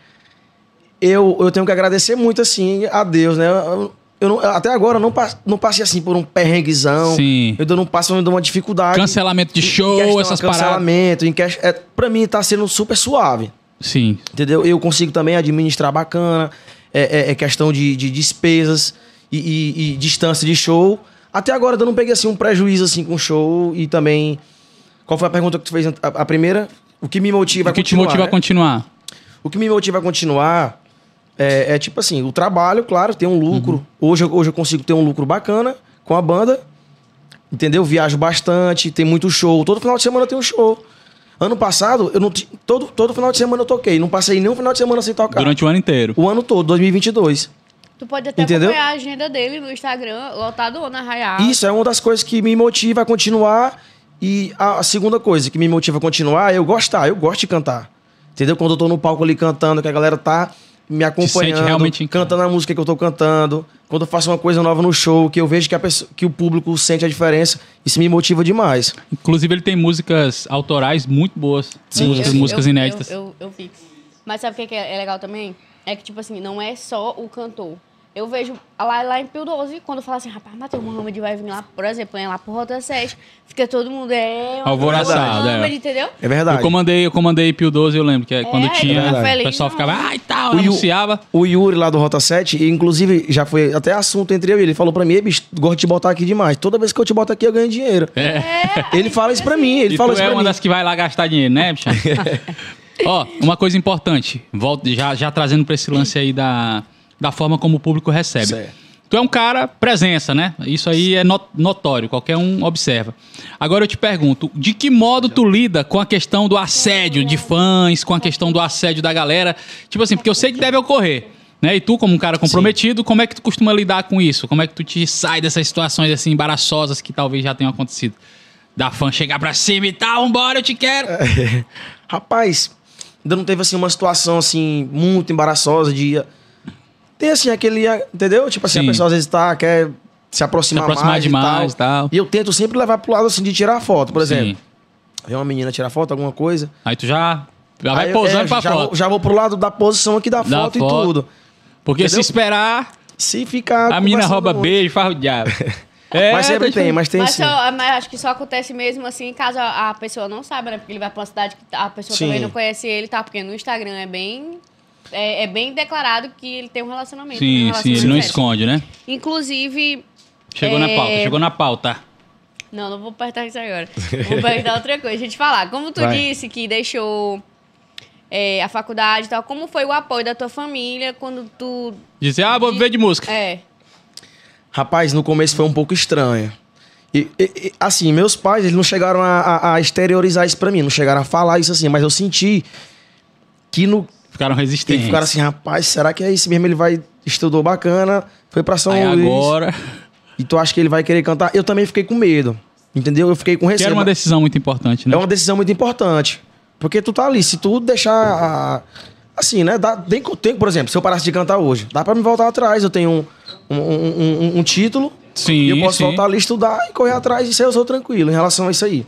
Eu, eu tenho que agradecer muito, assim, a Deus, né? Eu, eu não- até agora eu não, pa- não passei, assim, por um perrenguezão. Sim. Eu ainda não passo ainda uma dificuldade. Cancelamento de Em show, questão essas de cancelamento, em quest... é, pra mim tá sendo super suave, Sim. entendeu? Eu consigo também administrar bacana, é, é- é questão de, de despesas e, e- e distância de show. Até agora eu não peguei, assim, um prejuízo, assim, com o show e também... Qual foi a pergunta que tu fez? A, a primeira? O que me motiva O que a te continuar, motiva né? a continuar? O que me motiva a continuar é, é tipo assim, o trabalho, claro, tem um lucro. Hoje, eu- hoje eu consigo ter um lucro bacana com a banda, entendeu? Viajo bastante, tem muito show. Todo final de semana tem um show. Ano passado, eu não ti- todo, todo final de semana eu toquei. Não passei nenhum final de semana sem tocar. Durante o ano inteiro. O ano todo, dois mil e vinte e dois. Tu pode até Entendeu? acompanhar a agenda dele no Instagram, lotado na Arraial. Isso é uma das coisas que me motiva a continuar. E a, a segunda coisa que me motiva a continuar é eu gostar. Eu gosto de cantar. Entendeu? Quando eu tô no palco ali cantando, que a galera tá me acompanhando, realmente em casa. cantando a música que eu tô cantando. Quando eu faço uma coisa nova no show, que eu vejo que, a pessoa, que o público sente a diferença, isso me motiva demais. Inclusive, ele tem músicas autorais muito boas. Sim, músicas, sim. músicas eu, inéditas. Eu, eu, eu vi. Mas sabe o que que é é legal também? É que, tipo assim, não é só o cantor. Eu vejo lá, lá em Pio doze, quando fala assim, rapaz, Matheus Mohamed vai vir lá, por exemplo, vem lá pro Rota sete, fica todo mundo, é... Alvoroçado, é. Mohamed, entendeu? É verdade. Eu comandei, eu comandei Pio doze, eu lembro, que é quando É, tinha, é verdade. o pessoal ficava, Feliz, ai, tal, O Yu- anunciava. O Yuri lá do Rota sete, e inclusive já foi até assunto entre eu e ele. Ele falou pra mim, "Ei, bicho, gosto de te botar aqui demais. Toda vez que eu te boto aqui, eu ganho dinheiro." É. Ele fala isso pra mim, ele E fala tu isso é pra uma mim. das que vai lá gastar dinheiro, né, bicho? Ó, uma coisa importante, volta, já, já trazendo pra esse lance aí da, da forma como o público recebe. Certo. Tu é um cara presença, né? Isso aí é not- notório, qualquer um observa. Agora eu te pergunto, de que modo tu lida com a questão do assédio de fãs, com a questão do assédio da galera? Tipo assim, porque eu sei que deve ocorrer, né? E tu, como um cara comprometido, como é que tu costuma lidar com isso? Como é que tu te sai dessas situações assim embaraçosas que talvez já tenham acontecido? Da fã chegar pra cima e tal, vambora, eu te quero. Rapaz, ainda não teve assim uma situação assim muito embaraçosa de tem assim aquele, entendeu? Tipo assim, Sim. a pessoa às vezes tá quer se aproximar, Se aproximar mais demais e e tal. tal. E eu tento sempre levar pro lado assim de tirar foto, por exemplo. Sim. Vem uma menina tirar foto, alguma coisa. Aí tu já, já vai Aí eu- pousando é, pra já foto. Vou, já vou pro lado da posição aqui da Da foto, foto. e tudo. Porque se entendeu? esperar, Se ficar a mina conversando rouba muito. beijo, faz o diabo. É, Mas sempre deixa- tem, mas tem Mas, sim. só, mas acho que só acontece mesmo assim, caso a, a pessoa não saiba, né? Porque ele vai pra uma cidade que a pessoa Sim. também não conhece ele, tá? Porque no Instagram é bem... É, é bem declarado que ele tem um relacionamento. um Sim, sim, relacionamento ele não sério. esconde, né? Inclusive... Chegou é, na pauta, chegou na pauta. Não, não vou apertar isso agora. Vou perguntar outra coisa. Deixa eu te falar. Como tu Vai. disse que deixou é, a faculdade e tal, como foi o apoio da tua família quando tu... Dizer, ah, vou viver de música. É. Rapaz, no começo foi um pouco estranho. E, e- e, assim, meus pais, eles não chegaram a, a- a exteriorizar isso pra mim, não chegaram a falar isso assim, mas eu senti que no, Ficaram eles resistentes. ficaram assim, rapaz, será que é isso mesmo? Ele vai, estudou bacana, foi pra São Aí Luís. agora, E tu acha que ele vai querer cantar? Eu também fiquei com medo, entendeu? Eu fiquei com que receio. era uma mas decisão muito importante, né? É uma decisão muito importante. Porque tu tá ali, se tu deixar... a- assim, né? Dá, tem, tem, por exemplo, se eu parasse de cantar hoje, dá pra me voltar atrás. Eu tenho um, um, um- um- um título, Sim, e eu posso sim. voltar ali, estudar e correr atrás, e isso aí eu sou tranquilo em relação a isso aí.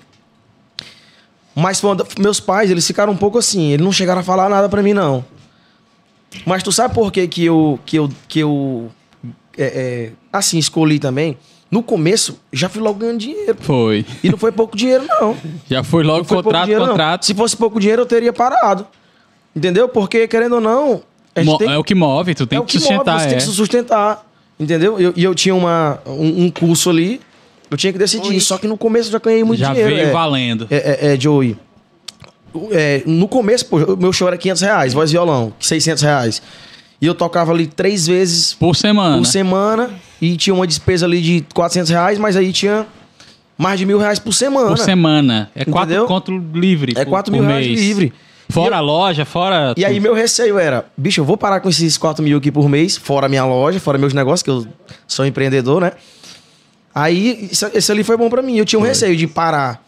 Mas quando, meus pais, eles ficaram um pouco assim, eles não chegaram a falar nada pra mim, não. Mas tu sabe por que que eu, que eu, que eu é, é, assim, escolhi também? No começo, já fui logo ganhando dinheiro. Foi. E não foi pouco dinheiro, não. Já foi logo Não foi pouco contrato, dinheiro, não. contrato. Se fosse pouco dinheiro, eu teria parado. Entendeu? Porque, querendo ou não, a gente Mo- tem, É o que move, tu tem é que o que sustentar. move, você é. tem que se sustentar. Entendeu? E eu, e eu tinha uma, um, um curso ali, eu tinha que decidir. Oi. Só que no começo eu já ganhei muito Já dinheiro. veio é, valendo. É, é, é, Joey. É, no começo, pô, o meu show era quinhentos reais, voz e violão, seiscentos reais. E eu tocava ali três vezes Por semana. por semana. E tinha uma despesa ali de quatrocentos reais, mas aí tinha mais de mil reais por semana. Por semana. É quatro Entendeu? conto livre. É por- quatro por mil reais mês. livre. Fora E eu- a loja, fora. E aí tudo. meu receio era, bicho, eu vou parar com esses quatro mil aqui por mês, fora a minha loja, fora meus negócios, que eu sou empreendedor, né? Aí, isso- esse ali foi bom pra mim. Eu tinha um receio de parar.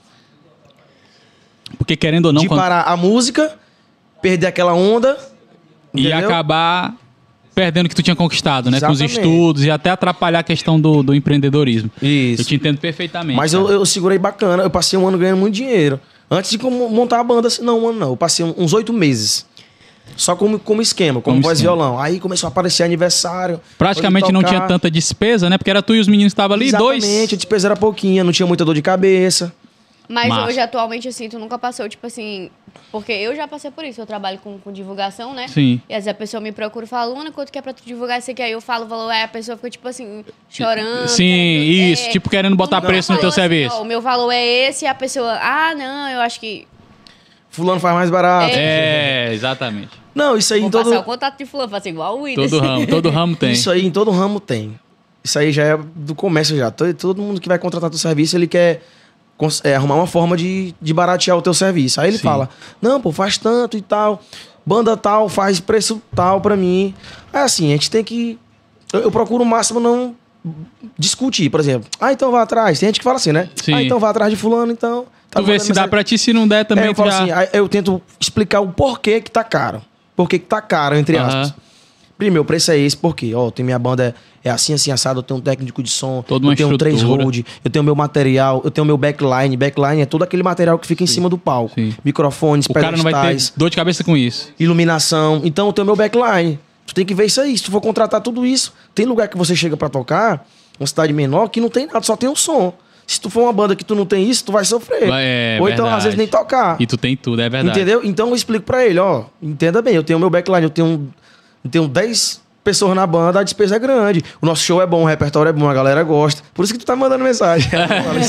Porque querendo ou não. de quando- parar a música, perder aquela onda. E entendeu? acabar perdendo o que tu tinha conquistado, né? Com os Exatamente. estudos e até atrapalhar a questão do, do empreendedorismo. Isso. Eu te entendo perfeitamente. Mas cara. eu, eu segurei bacana, eu passei um ano ganhando muito dinheiro. Antes de como- montar a banda, assim, não, um ano não. Eu passei um- uns oito meses. Só como, como esquema, como, Como voz e esquema. violão. Aí começou a aparecer aniversário. Praticamente pode não tocar. tinha tanta despesa, né? Porque era tu e os meninos que estavam ali, Exatamente, dois. a despesa era pouquinha, não tinha muita dor de cabeça. Mas Massa. hoje, atualmente, assim, tu nunca passou, tipo assim... Porque eu já passei por isso. Eu trabalho com, com divulgação, né? Sim. E às vezes a pessoa me procura e fala, Luna, quanto que é pra tu divulgar isso aqui? Aí eu falo o valor, aí a pessoa fica, tipo assim, chorando. Sim, querendo- isso. Tipo, querendo botar tu preço no falou teu assim, serviço. ó, o meu valor é esse, e a pessoa, ah, não, eu acho que... Fulano faz mais barato. É, exatamente. Não, isso aí Vou em todo... passar o contato de fulano, faço igual o Whindersson. Todo ramo, todo ramo tem. Isso aí em todo ramo tem. Isso aí já é do comércio já. Todo, todo mundo que vai contratar teu serviço, ele quer cons- é, arrumar uma forma de, de baratear o teu serviço. Aí ele Sim. fala, não, pô, faz tanto e tal. Banda tal, faz preço tal pra mim. É assim, a gente tem que... Eu, eu procuro o máximo não discutir, por exemplo. Ah, então vá atrás. Tem gente que fala assim, né? Sim. Ah, então vá atrás de fulano, então... tá Tu vê mandando se dá mensagem. pra ti, se não der também É, eu tu falo já... assim, aí eu tento explicar o porquê que tá caro. Por que que tá caro, entre Aham. aspas. Primeiro, o preço é esse, porque, ó, tem minha banda é, é assim, assim, assado, eu tenho um técnico de som, Toda uma eu tenho três estrutura. hold, eu tenho meu material, eu tenho meu backline. Backline é todo aquele material que fica em cima do palco. Sim. Microfones, O cara não vai ter pedestais, dor de cabeça com isso. iluminação. Então, eu tenho meu backline. Tu tem que ver isso aí. Se tu for contratar tudo isso, tem lugar que você chega pra tocar, uma cidade menor, que não tem nada, só tem o som. Se tu for uma banda que tu não tem isso, tu vai sofrer. Vai- é Ou então, verdade. às vezes, nem tocar. E tu tem tudo, é verdade. Entendeu? Então eu explico pra ele, ó, entenda bem, eu tenho meu backline, eu tenho, eu tenho dez pessoas na banda, a despesa é grande. O nosso show é bom, o repertório é bom, a galera gosta. Por isso que tu tá mandando mensagem. Eu não falo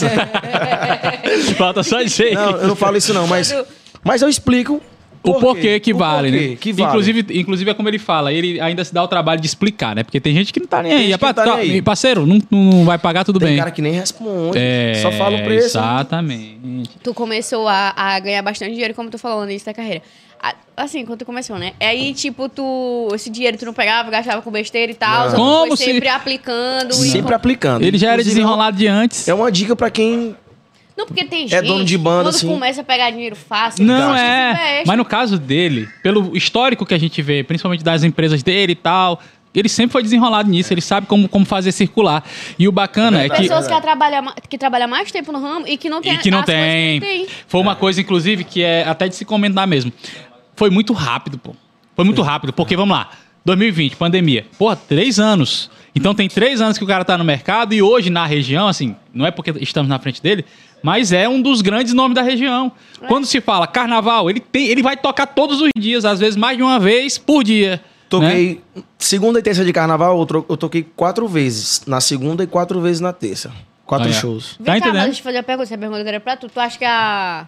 isso, Falta só dizer. não, eu não falo isso não, mas, mas eu explico O porquê que o vale, porquê né? que vale. Inclusive, inclusive é como ele fala, ele ainda se dá o trabalho de explicar, né? Porque tem gente que não tá nem Tem aí. gente que Rapaz, não tá tá- nem aí. Parceiro, não, não vai pagar, tudo Tem bem. cara que nem responde, É, só fala o preço. Exatamente. Tu começou a, a ganhar bastante dinheiro, como tu falou no início da carreira. A- Assim, quando tu começou, né? Aí, tipo, tu... Esse dinheiro tu não pegava, gastava com besteira e tal. Não. Só tu Como foi se- sempre aplicando. e Sempre com- aplicando. Ele já era Inclusive, desenrolado de antes. É uma dica pra quem... Não, porque tem É gente... dono de banda, quando assim. começa a pegar dinheiro fácil... Não gasta, é. investe. Mas no caso dele, pelo histórico que a gente vê, principalmente das empresas dele e tal, ele sempre foi desenrolado nisso, ele sabe como, como fazer circular. E o bacana é, É que. Pessoas que, trabalham, ma- que trabalham mais tempo no ramo e que não tem E que não as coisas que tem. ele tem. Foi uma coisa, inclusive, que é até de se comentar mesmo. Foi muito rápido, pô. Foi muito rápido, porque vamos lá. dois mil e vinte, pandemia. Porra, três anos. Então tem três anos que o cara tá no mercado e hoje na região, assim, não é porque estamos na frente dele, mas é um dos grandes nomes da região. É. Quando se fala carnaval, ele, tem, ele vai tocar todos os dias, às vezes mais de uma vez por dia. Toquei segunda e terça de carnaval, eu, tro- eu toquei quatro vezes. Na segunda e quatro vezes na terça. Quatro Olha. shows. Vem Tá cá, entendendo? mas deixa eu fazer a pergunta. Essa pergunta era pra tu. Tu acha que a...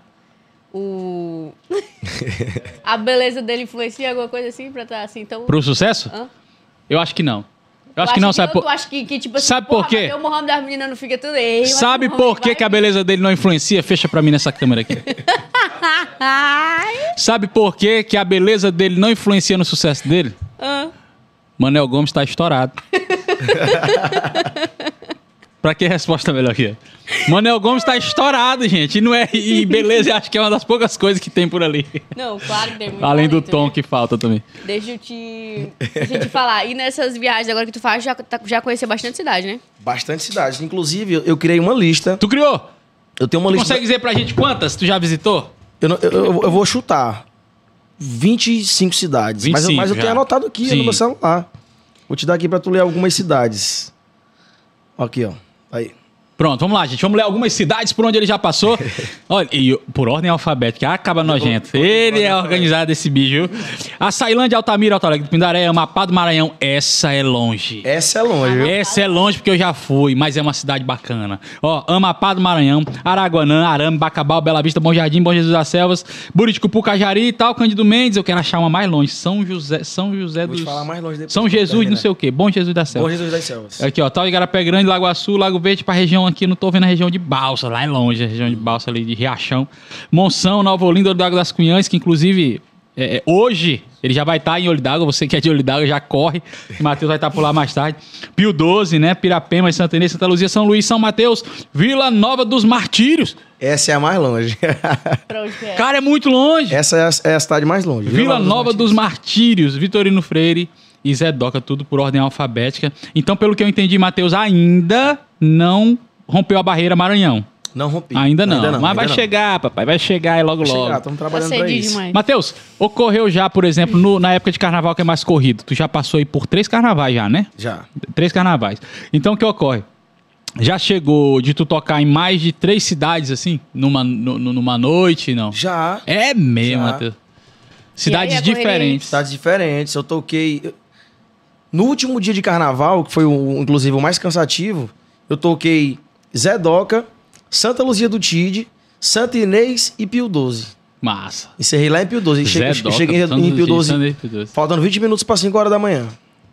O... a beleza dele influencia alguma coisa assim pra estar assim tão... Pro sucesso? Hã? Eu acho que não. Eu acho Tu que não, acha sabe eu- por... Tu acha que, que tipo assim... Sabe porra, por quê? vai ver o Mohamed das meninas não fica tudo aí. mas Sabe o Mohamed por que, vai- que a beleza dele não influencia? Fecha pra mim nessa câmera aqui. Ai. Sabe por que, que a beleza dele não influencia no sucesso dele? Hã? Manel Gomes tá estourado. Pra que resposta melhor aqui? Manel Gomes tá estourado, gente. E, não é, e beleza, acho que é uma das poucas coisas que tem por ali. Não, claro que tem muito Além do talento, tom né? que falta também. Deixa eu te... Deixa eu te falar. E nessas viagens agora que tu faz, já, tá- já conheceu bastante cidade, né? Bastante cidades. Inclusive, eu- eu criei uma lista. Tu criou? Eu tenho uma Tu lista. consegue dizer pra gente quantas tu já visitou? Eu, não- eu- eu- eu vou chutar. vinte e cinco cidades. mas, eu, vinte e cinco mas eu tenho já. anotado aqui Sim. no meu celular. Vou te dar aqui pra tu ler algumas cidades. Aqui, ó. Aí. Pronto, vamos lá, gente. Vamos ler algumas cidades por onde ele já passou. Olha, e por ordem alfabética. Acaba nojento. Ele é organizado, esse bicho. Açailândia, Altamira, Alto Alegre, Pindaré, Amapá do Maranhão. Essa é longe. Essa é longe, viu? Essa é longe porque eu já fui, mas é uma cidade bacana. Ó, Amapá do Maranhão, Araguanã, Arame, Bacabal, Bela Vista, Bom Jardim, Bom Jesus das Selvas, Buriticupu, Cajari e tal, Cândido Mendes. Eu quero achar uma mais longe. São José, São José Vou dos... te falar mais longe depois. São Jesus, não sei o quê. Bom Jesus das Selvas. Bom Jesus das Selvas. Aqui, ó, tal Igarapé Grande, Lago Açu, Lago Verde, pra região aqui, não tô vendo a região de Balsa, lá é longe, a região de Balsa ali, de Riachão. Monção, Nova Olinda, Olho d'Água das Cunhãs, que inclusive, é, é, hoje, ele já vai estar em Olho d'Água, você que é de Olho d'Água já corre, o Matheus vai estar por lá mais tarde. Pio doze, né, Pirapema, Santa Inês, Santa Luzia, São Luís, São Mateus, Vila Nova dos Martírios. Essa é a mais longe. Pra onde que é? Cara, é muito longe. Essa é a, é a cidade mais longe. Vila Nova dos Martírios, Vitorino Freire e Zé Doca, tudo por ordem alfabética. Então, pelo que eu entendi, Matheus ainda não rompeu a barreira Maranhão. Não rompi. Ainda não, ainda não mas ainda vai não. chegar, papai, vai chegar e logo Vai logo. chegar, estamos trabalhando Tá pra cedinho isso. demais. Matheus, ocorreu já, por exemplo, no- na época de carnaval que é mais corrido, tu já passou aí por três carnavais já, né? Já. Três carnavais. Então, o que ocorre? Já chegou de tu tocar em mais de três cidades, assim, numa, nu- nu- numa noite, não? Já. É mesmo, Já. Matheus. Cidades E aí, a correria? diferentes. Cidades diferentes. Eu toquei... eu- No último dia de carnaval, que foi o, inclusive o mais cansativo, eu toquei Zé Doca, Santa Luzia do Tide, Santa Inês e Pio doze. Massa. Encerrei lá em Pio doze. E Zé che- Doca, cheguei Santa em Pio Luzia, doze, Santa Inês, Pio doze. faltando vinte minutos para cinco horas da manhã.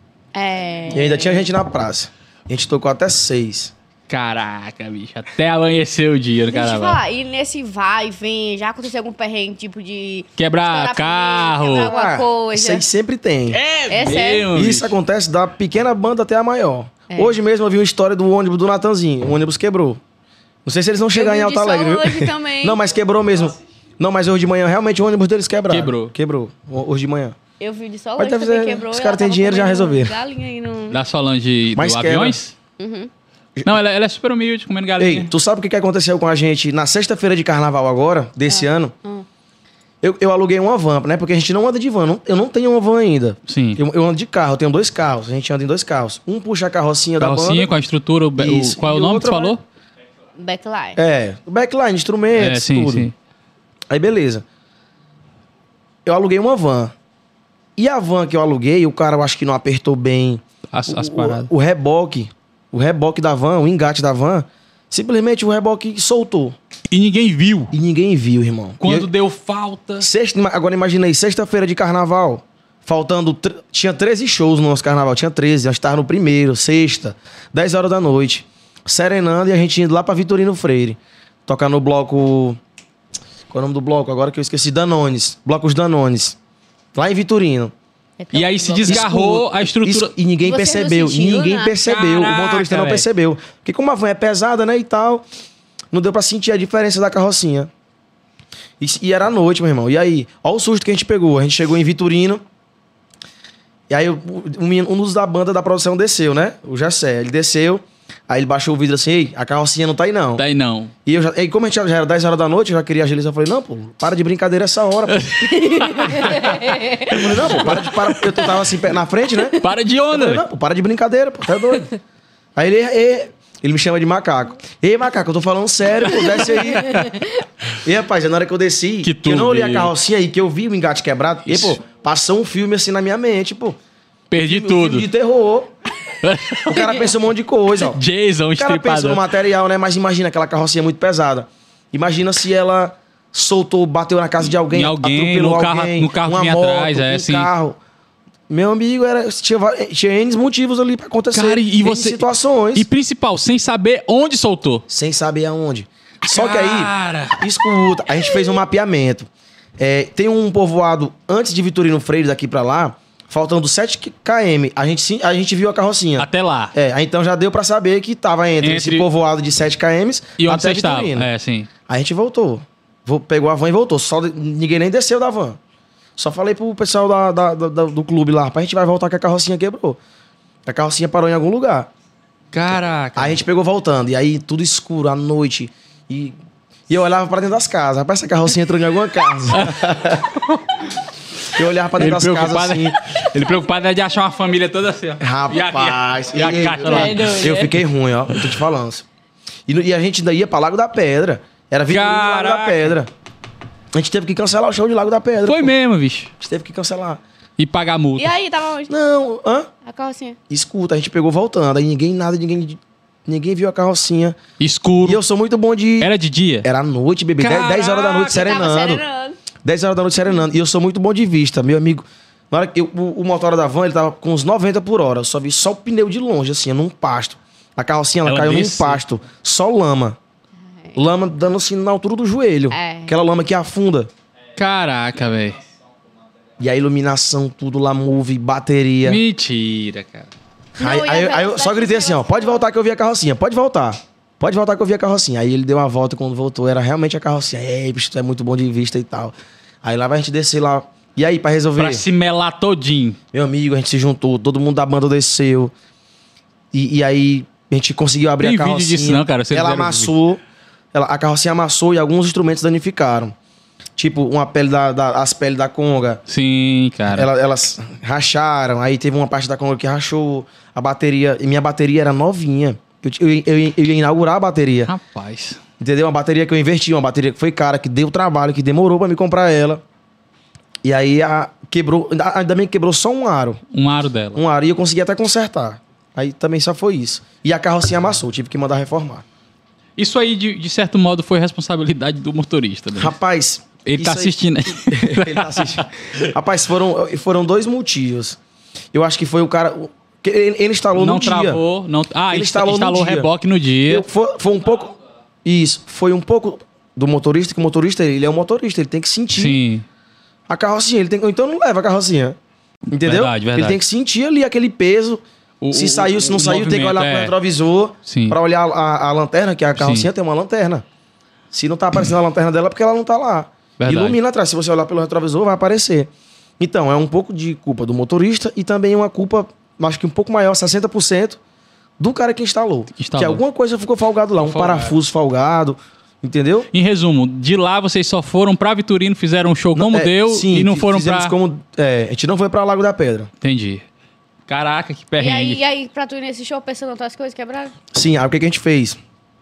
É. E ainda tinha gente na praça. A gente tocou até seis. Caraca, bicho. Até amanhecer o dia no Deixa eu te carnaval. falar, e nesse vai e vem, já aconteceu algum perrengue, tipo de... Quebrar estourar carro. pneu, quebrar alguma Ah, coisa? Isso aí sempre tem. É, É sério? mesmo, Isso bicho. acontece da pequena banda até a maior. É. Hoje mesmo eu vi uma história do ônibus do Natanzinho. O ônibus quebrou. Não sei se eles vão chegar vi em o Alto de Alegre, viu? Solange também. Não, mas quebrou mesmo. Não, mas hoje de manhã realmente o ônibus deles quebraram. Quebrou. Quebrou. Hoje de manhã. Eu vi de só Mas hoje deve também ser- quebrou. os e caras ela têm tava dinheiro, já comendo resolveram. Galinha aí no... Da Solange Mas do quebra. Aviões? Uhum. Não, ela, ela é super humilde, comendo galinha. Ei, tu sabe o que que aconteceu com a gente na sexta-feira de carnaval agora, desse ano? Hum. Eu, eu aluguei uma van, né? Porque a gente não anda de van. não- eu não tenho uma van ainda. Sim. Eu, eu ando de carro, eu tenho dois carros. A gente anda em dois carros. Um puxa a carrocinha, da Carrocinha banda. com a estrutura, o, be- o- Isso. qual é o E nome que tu outra falou? Backline. É, o backline, instrumentos, É, sim, tudo. sim. Aí beleza. Eu aluguei uma van. E a van que eu aluguei, o cara eu acho que não apertou bem As, as o, paradas. o, o reboque. O reboque da van, o engate da van. Simplesmente o reboque soltou. E ninguém viu. E ninguém viu, irmão. Quando E eu- deu falta. Sexta, agora imaginei, sexta-feira de carnaval. Faltando. tre- Tinha treze shows no nosso carnaval. Tinha treze. Nós estávamos no primeiro, sexta, dez horas da noite. Serenando e a gente indo lá pra Vitorino Freire. Tocar no bloco. Qual é o nome do bloco? Agora que eu esqueci. Danones. Blocos Danones. Lá em Vitorino. E aí se desgarrou a estrutura. Isso- e ninguém Você percebeu. não sentiu Ninguém nada? percebeu. Caraca, o motorista não velho. percebeu. Porque como a van é pesada, né, e tal, não deu pra sentir a diferença da carrocinha. E, e era à noite, meu irmão. E aí, olha o susto que a gente pegou. A gente chegou em Vitorino. E aí, o- um, menino- um dos da banda da produção desceu, né? O Jessé. Ele desceu. Aí ele baixou o vidro assim, ei, a carrocinha não tá aí não. Daí não. E eu já, e como a gente já, já era dez horas da noite, eu já queria agilizar. Eu falei, não, pô, para de brincadeira essa hora, pô. Eu falei, não, pô, para de... Para, eu tava assim, pé na frente, né? Para de Eu onda, falei, velho. não, pô, para de brincadeira, pô, tá doido. Aí ele, "Ei", ele me chama de macaco. Ei, macaco, eu tô falando sério, pô, desce aí. E, rapaz, na hora que eu desci, Que que eu não olhei a tu carrocinha aí, que eu vi o engate quebrado, e, pô, passou um filme assim na minha mente, pô. Perdi Um tudo. filme de terror. O cara pensa um monte de coisa, ó. Jason, O cara pensa no estripador. material, né? Mas imagina aquela carrocinha muito pesada. Imagina se ela soltou, bateu na casa de alguém, Em alguém, atropelou no carro- alguém, no carro que uma vinha moto, atrás, é, um assim. carro. Meu amigo, era, tinha, va- tinha N motivos ali pra acontecer. Cara, e N você- situações. E principal, sem saber onde soltou. Sem saber aonde. Só que Cara. aí, escuta, a gente fez um mapeamento. É, tem um povoado antes de Vitorino Freire, daqui pra lá, faltando sete quilômetros. A gente, sim- a gente viu a carrocinha. Até lá. É, aí então já deu pra saber que tava entre, Entre- esse povoado de sete quilômetros E onde até você estava? Vitorino. É, sim. Aí a gente voltou. Vou, pegou a van e voltou. Só, de- ninguém nem desceu da van. Só falei pro pessoal da, da- da- da- do clube lá, pra gente vai voltar que a carrocinha quebrou. A carrocinha parou em algum lugar. Caraca. Aí a gente pegou voltando. E aí tudo escuro, à noite. E, e eu olhava pra dentro das casas. Rapaz, essa carrocinha entrou em alguma casa. eu olhava pra Ele dentro das casas preocupado, assim. ele preocupado é de achar uma família toda assim, ó. Rapaz. E a, e a, e a e- caixa lá. É doido. Eu fiquei ruim, ó. Eu tô te falando. E, no- e a gente ainda ia pra Lago da Pedra. Era Vitorino do Lago da Caraca. Pedra. A gente teve que cancelar o show de Lago da Pedra. Foi pô. mesmo, bicho. A gente teve que cancelar. E pagar multa. E aí, tava onde? Não, hã? A carrocinha. Escuta, a gente pegou voltando. Aí ninguém, nada, ninguém, ninguém viu a carrocinha. Escuro. E eu sou muito bom de... Era de dia? Era à noite, bebê. Caraca, dez horas da noite Tava serenando. serenando. dez horas da noite serenando. E eu sou muito bom de vista, meu amigo. Na hora que eu, o, o motor da van, ele tava com uns noventa por hora. Eu só vi só o pneu de longe, assim, num pasto. A carrocinha, ela, Ela caiu desceu. num pasto. Só lama. Lama dando assim na altura do joelho. É. Aquela lama que afunda. Caraca, velho. E a iluminação, tudo lá, move, bateria. Mentira, cara. Aí, Não, e aí- a aí eu só velocidade gritei do assim, ó, negócio pode não. voltar que eu vi a carrocinha, pode voltar. Pode voltar que eu vi a carrocinha. Aí ele deu uma volta, quando voltou, era realmente a carrocinha. Ei, bicho, tu é muito bom de vista e tal. Aí lá vai a gente descer lá. E aí, pra resolver? Pra se melar todinho. Meu amigo, a gente se juntou, todo mundo da banda desceu. E, e aí a gente conseguiu abrir Tem a vídeo carrocinha. disso não, cara? Vocês Ela fizeram amassou, ela, a carrocinha amassou e alguns instrumentos danificaram. Tipo, uma pele da, da- as peles da conga. Sim, cara. Ela- elas racharam, aí teve uma parte da conga que rachou. A bateria, e minha bateria era novinha. Eu, eu, eu, eu ia inaugurar a bateria. Rapaz. Entendeu? Uma bateria que eu investi, uma bateria que foi cara, que deu trabalho, que demorou pra me comprar ela. E aí a, quebrou, ainda ainda bem que quebrou só um aro. Um aro dela. Um aro e eu consegui até consertar. Aí também só foi isso. E a carrocinha amassou, tive que mandar reformar. Isso aí, de, de certo modo, foi responsabilidade do motorista, né? Rapaz... Ele tá isso aí- assistindo aí. Ele tá assistindo. Rapaz, foram, foram dois motivos. Eu acho que foi o cara... que Ele, ele instalou Não no dia. travou. Não... Ah, Ele ele instalou instalou, no instalou o dia. reboque no dia. Eu, foi, foi um pouco... Isso. Foi um pouco do motorista, que o motorista, ele é um motorista. Ele tem que sentir Sim. a carrocinha. Ele tem, ou então não leva a carrocinha. Entendeu? Verdade, verdade. Ele tem que sentir ali aquele peso. O- se o- saiu, se não o saiu, tem que movimento, olhar pro é. retrovisor. Sim. Pra olhar a, a lanterna, que a carrocinha tem uma lanterna. Se não tá aparecendo a lanterna dela, é porque ela não tá lá. Verdade. Ilumina atrás. Se você olhar pelo retrovisor, vai aparecer. Então, é um pouco de culpa do motorista e também uma culpa, acho que um pouco maior, sessenta por cento, do cara que instalou. Que instalou. Que alguma coisa ficou folgado lá. Um Folgado. parafuso folgado. Entendeu? Em resumo, de lá vocês só foram pra Vitorino, fizeram um show como É, deu sim, e não fi- foram fizemos pra... como... É, a gente não foi pra Lago da Pedra. Entendi. Caraca, que E perrengue. aí, e aí, pra tu ir nesse show pensando nas tuas coisas quebradas? Sim, aí o que, que a gente fez?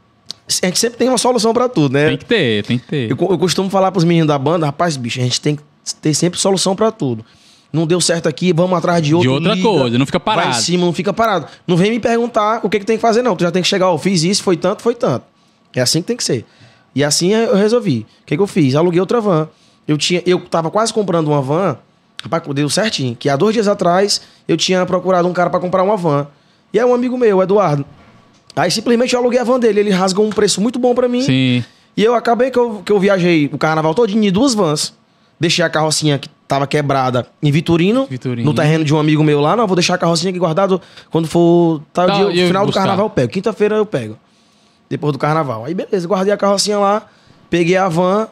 A gente sempre tem uma solução pra tudo, né? Tem que ter, tem que ter. Eu, eu costumo falar pros meninos da banda, rapaz, bicho, a gente tem que ter sempre solução pra tudo. Não deu certo aqui, vamos atrás de outro. De outra liga, coisa, não fica parado. Vai em cima, não fica parado. Não vem me perguntar o que, que tem que fazer, não. Tu já tem que chegar, ó, fiz isso, foi tanto, foi tanto. É assim que tem que ser. E assim eu resolvi. O que, que eu fiz? Aluguei outra van. Eu, tinha, eu tava quase comprando uma van, rapaz, deu certinho, que há dois dias atrás eu tinha procurado um cara pra comprar uma van. E é um amigo meu, o Eduardo. Aí simplesmente eu aluguei a van dele, ele rasgou um preço muito bom pra mim. Sim. E eu acabei que eu, que eu viajei o carnaval todinho em duas vans. Deixei a carrocinha que tava quebrada em Vitorino, Vitorino. no terreno de um amigo meu lá. Não, vou deixar a carrocinha aqui guardado. Quando for tá, Tá, o dia, e eu o final do buscar. carnaval eu pego. Quinta-feira eu pego. Depois do carnaval. Aí beleza, guardei a carrocinha lá, peguei a van.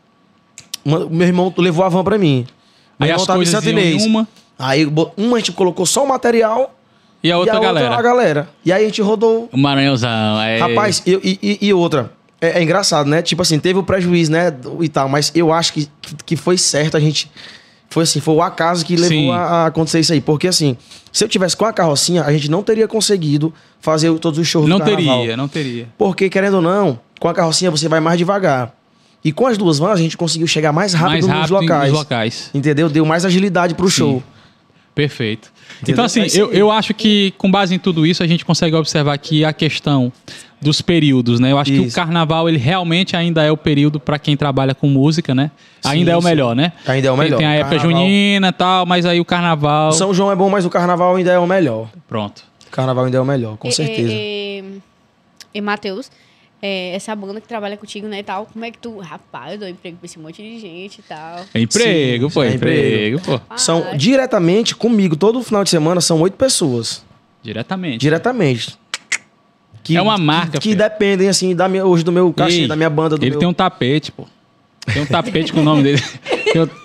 uma- Meu irmão levou a van pra mim. Meu Aí irmão as tava em coisas Santo iam em Inês. uma Aí bo- uma a gente colocou só o material e a outra e a galera. outra a galera. E aí a gente rodou. O Maranhãozão. É... Rapaz, eu- e, e- e outra, é, é engraçado, né? Tipo assim, teve o prejuízo, né? do- E tal, mas eu acho que, que foi certo a gente. Foi assim, foi o acaso que levou Sim. a, a acontecer isso aí. Porque assim, se eu tivesse com a carrocinha, a gente não teria conseguido fazer o- todos os shows Não do carnaval. teria, não teria. Porque, querendo ou não, com a carrocinha você vai mais devagar. E com as duas vans a gente conseguiu chegar mais rápido, Mais rápido nos locais. nos locais. Entendeu? Deu mais agilidade pro Sim. show. Perfeito. Entendeu? Então, assim, É isso eu, aí. eu acho que com base em tudo isso, a gente consegue observar aqui a questão dos períodos, né? Eu acho que o Isso. carnaval, ele realmente ainda é o período para quem trabalha com música, né? Ainda Sim, é o sim. melhor, né? Ainda é o melhor. Tem a época Carnaval. junina e tal, mas aí o carnaval... São João é bom, mas o carnaval ainda é o melhor. Pronto. O carnaval ainda é o melhor, com E- certeza. E, e, e Matheus, é, essa banda que trabalha contigo, né, e tal, como é que tu... Rapaz, eu dou emprego pra esse monte de gente e tal. É emprego, Sim, pô, é emprego, emprego. pô. São Ah, diretamente comigo, todo final de semana são oito pessoas. Diretamente. Diretamente. Que, É uma marca, Que, que filho. dependem, assim, da minha, hoje do meu cachê, Ei, da minha banda. Do ele meu... tem um tapete, pô. Tem um tapete com o nome dele. Tem um-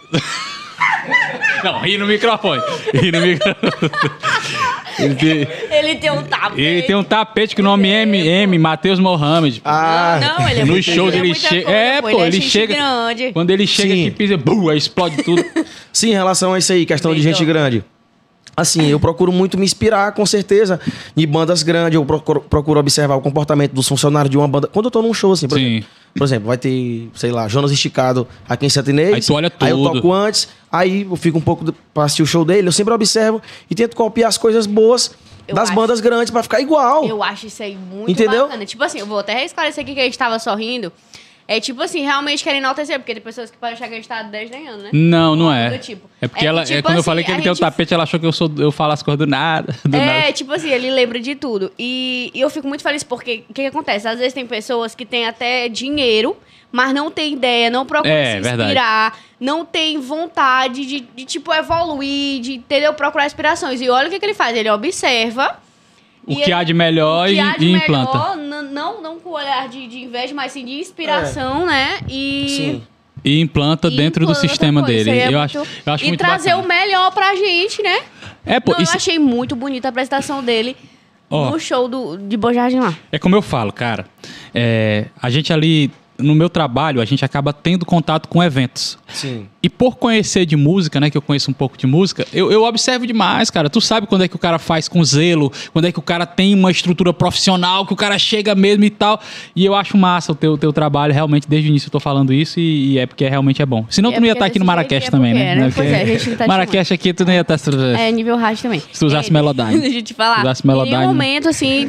Não, ri no microfone. Ri no microfone. Ele tem, Ele tem um tapete. ele tem um tapete com o nome M, M, Matheus Mohamed. pô. Ah, Não, ele é Nos muito shows ele é ele muita chega. coisa, É, pô, é ele gente chega. grande. Quando ele chega Sim. aqui, pisa, bum, aí explode tudo. sim, em relação a isso aí, questão de Então. gente grande. Assim, eu procuro muito me inspirar, com certeza, em bandas grandes. Eu procuro, procuro observar o comportamento dos funcionários de uma banda. Quando eu tô num show, assim, por Sim. exemplo, por exemplo, vai ter, sei lá, Jonas Esticado aqui em Santinês. Aí tu olha Aí eu tudo. toco antes, aí eu fico um pouco do- pra assistir o show dele. Eu sempre observo e tento copiar as coisas boas Eu das acho- bandas grandes pra ficar igual. Eu acho isso aí muito Entendeu? bacana. Tipo assim, eu vou até esclarecer aqui que a gente tava sorrindo. É tipo assim, realmente querem enaltecer, porque tem pessoas que podem achar que a gente tá desdenhando, né? Não, não Algo é. do tipo. É porque É que, ela, é tipo quando eu assim, falei que a ele tem o gente- tapete, ela achou que eu, sou, eu falo as coisas do nada. Do É, nada. tipo assim, ele lembra de tudo. E, e eu fico muito feliz porque o que, que acontece? Às vezes tem pessoas que têm até dinheiro, mas não tem ideia, não procuram É, se verdade. inspirar, não tem vontade de, de, tipo, evoluir, de, entendeu? Procurar inspirações. E olha o que, que ele faz, ele observa. O e que ele- há de melhor o que e, há de e melhor, implanta. n- não, não com o olhar de, de inveja, mas sim de inspiração, né? E... Sim. E implanta e dentro do implanta, sistema pô, dele. isso aí é Eu muito- acho, eu acho e muito trazer bacana. o melhor pra gente, né? É, pô, Não, isso- eu achei muito bonita a apresentação dele Ó. no show do, de Bom Jardim lá. É como eu falo, cara. É, a gente ali, no meu trabalho, a gente acaba tendo contato com eventos. Sim. E por conhecer de música, né, que eu conheço um pouco de música, eu, eu observo demais, cara. Tu sabe quando é que o cara faz com zelo, quando é que o cara tem uma estrutura profissional, que o cara chega mesmo e tal. E eu acho massa o teu, teu trabalho, realmente, desde o início eu tô falando isso e, e é porque realmente é bom. Senão E tu é não ia porque estar aqui no desse Marrakech jeito é também, porque né? é, né? Né? Pois é, a gente não tá te Marrakech aqui tu não ia estar... É, nível hard também. Se tu usasse É, Melodyne. Deixa eu te falar. Se usasse Em Melodyne. nenhum momento, assim...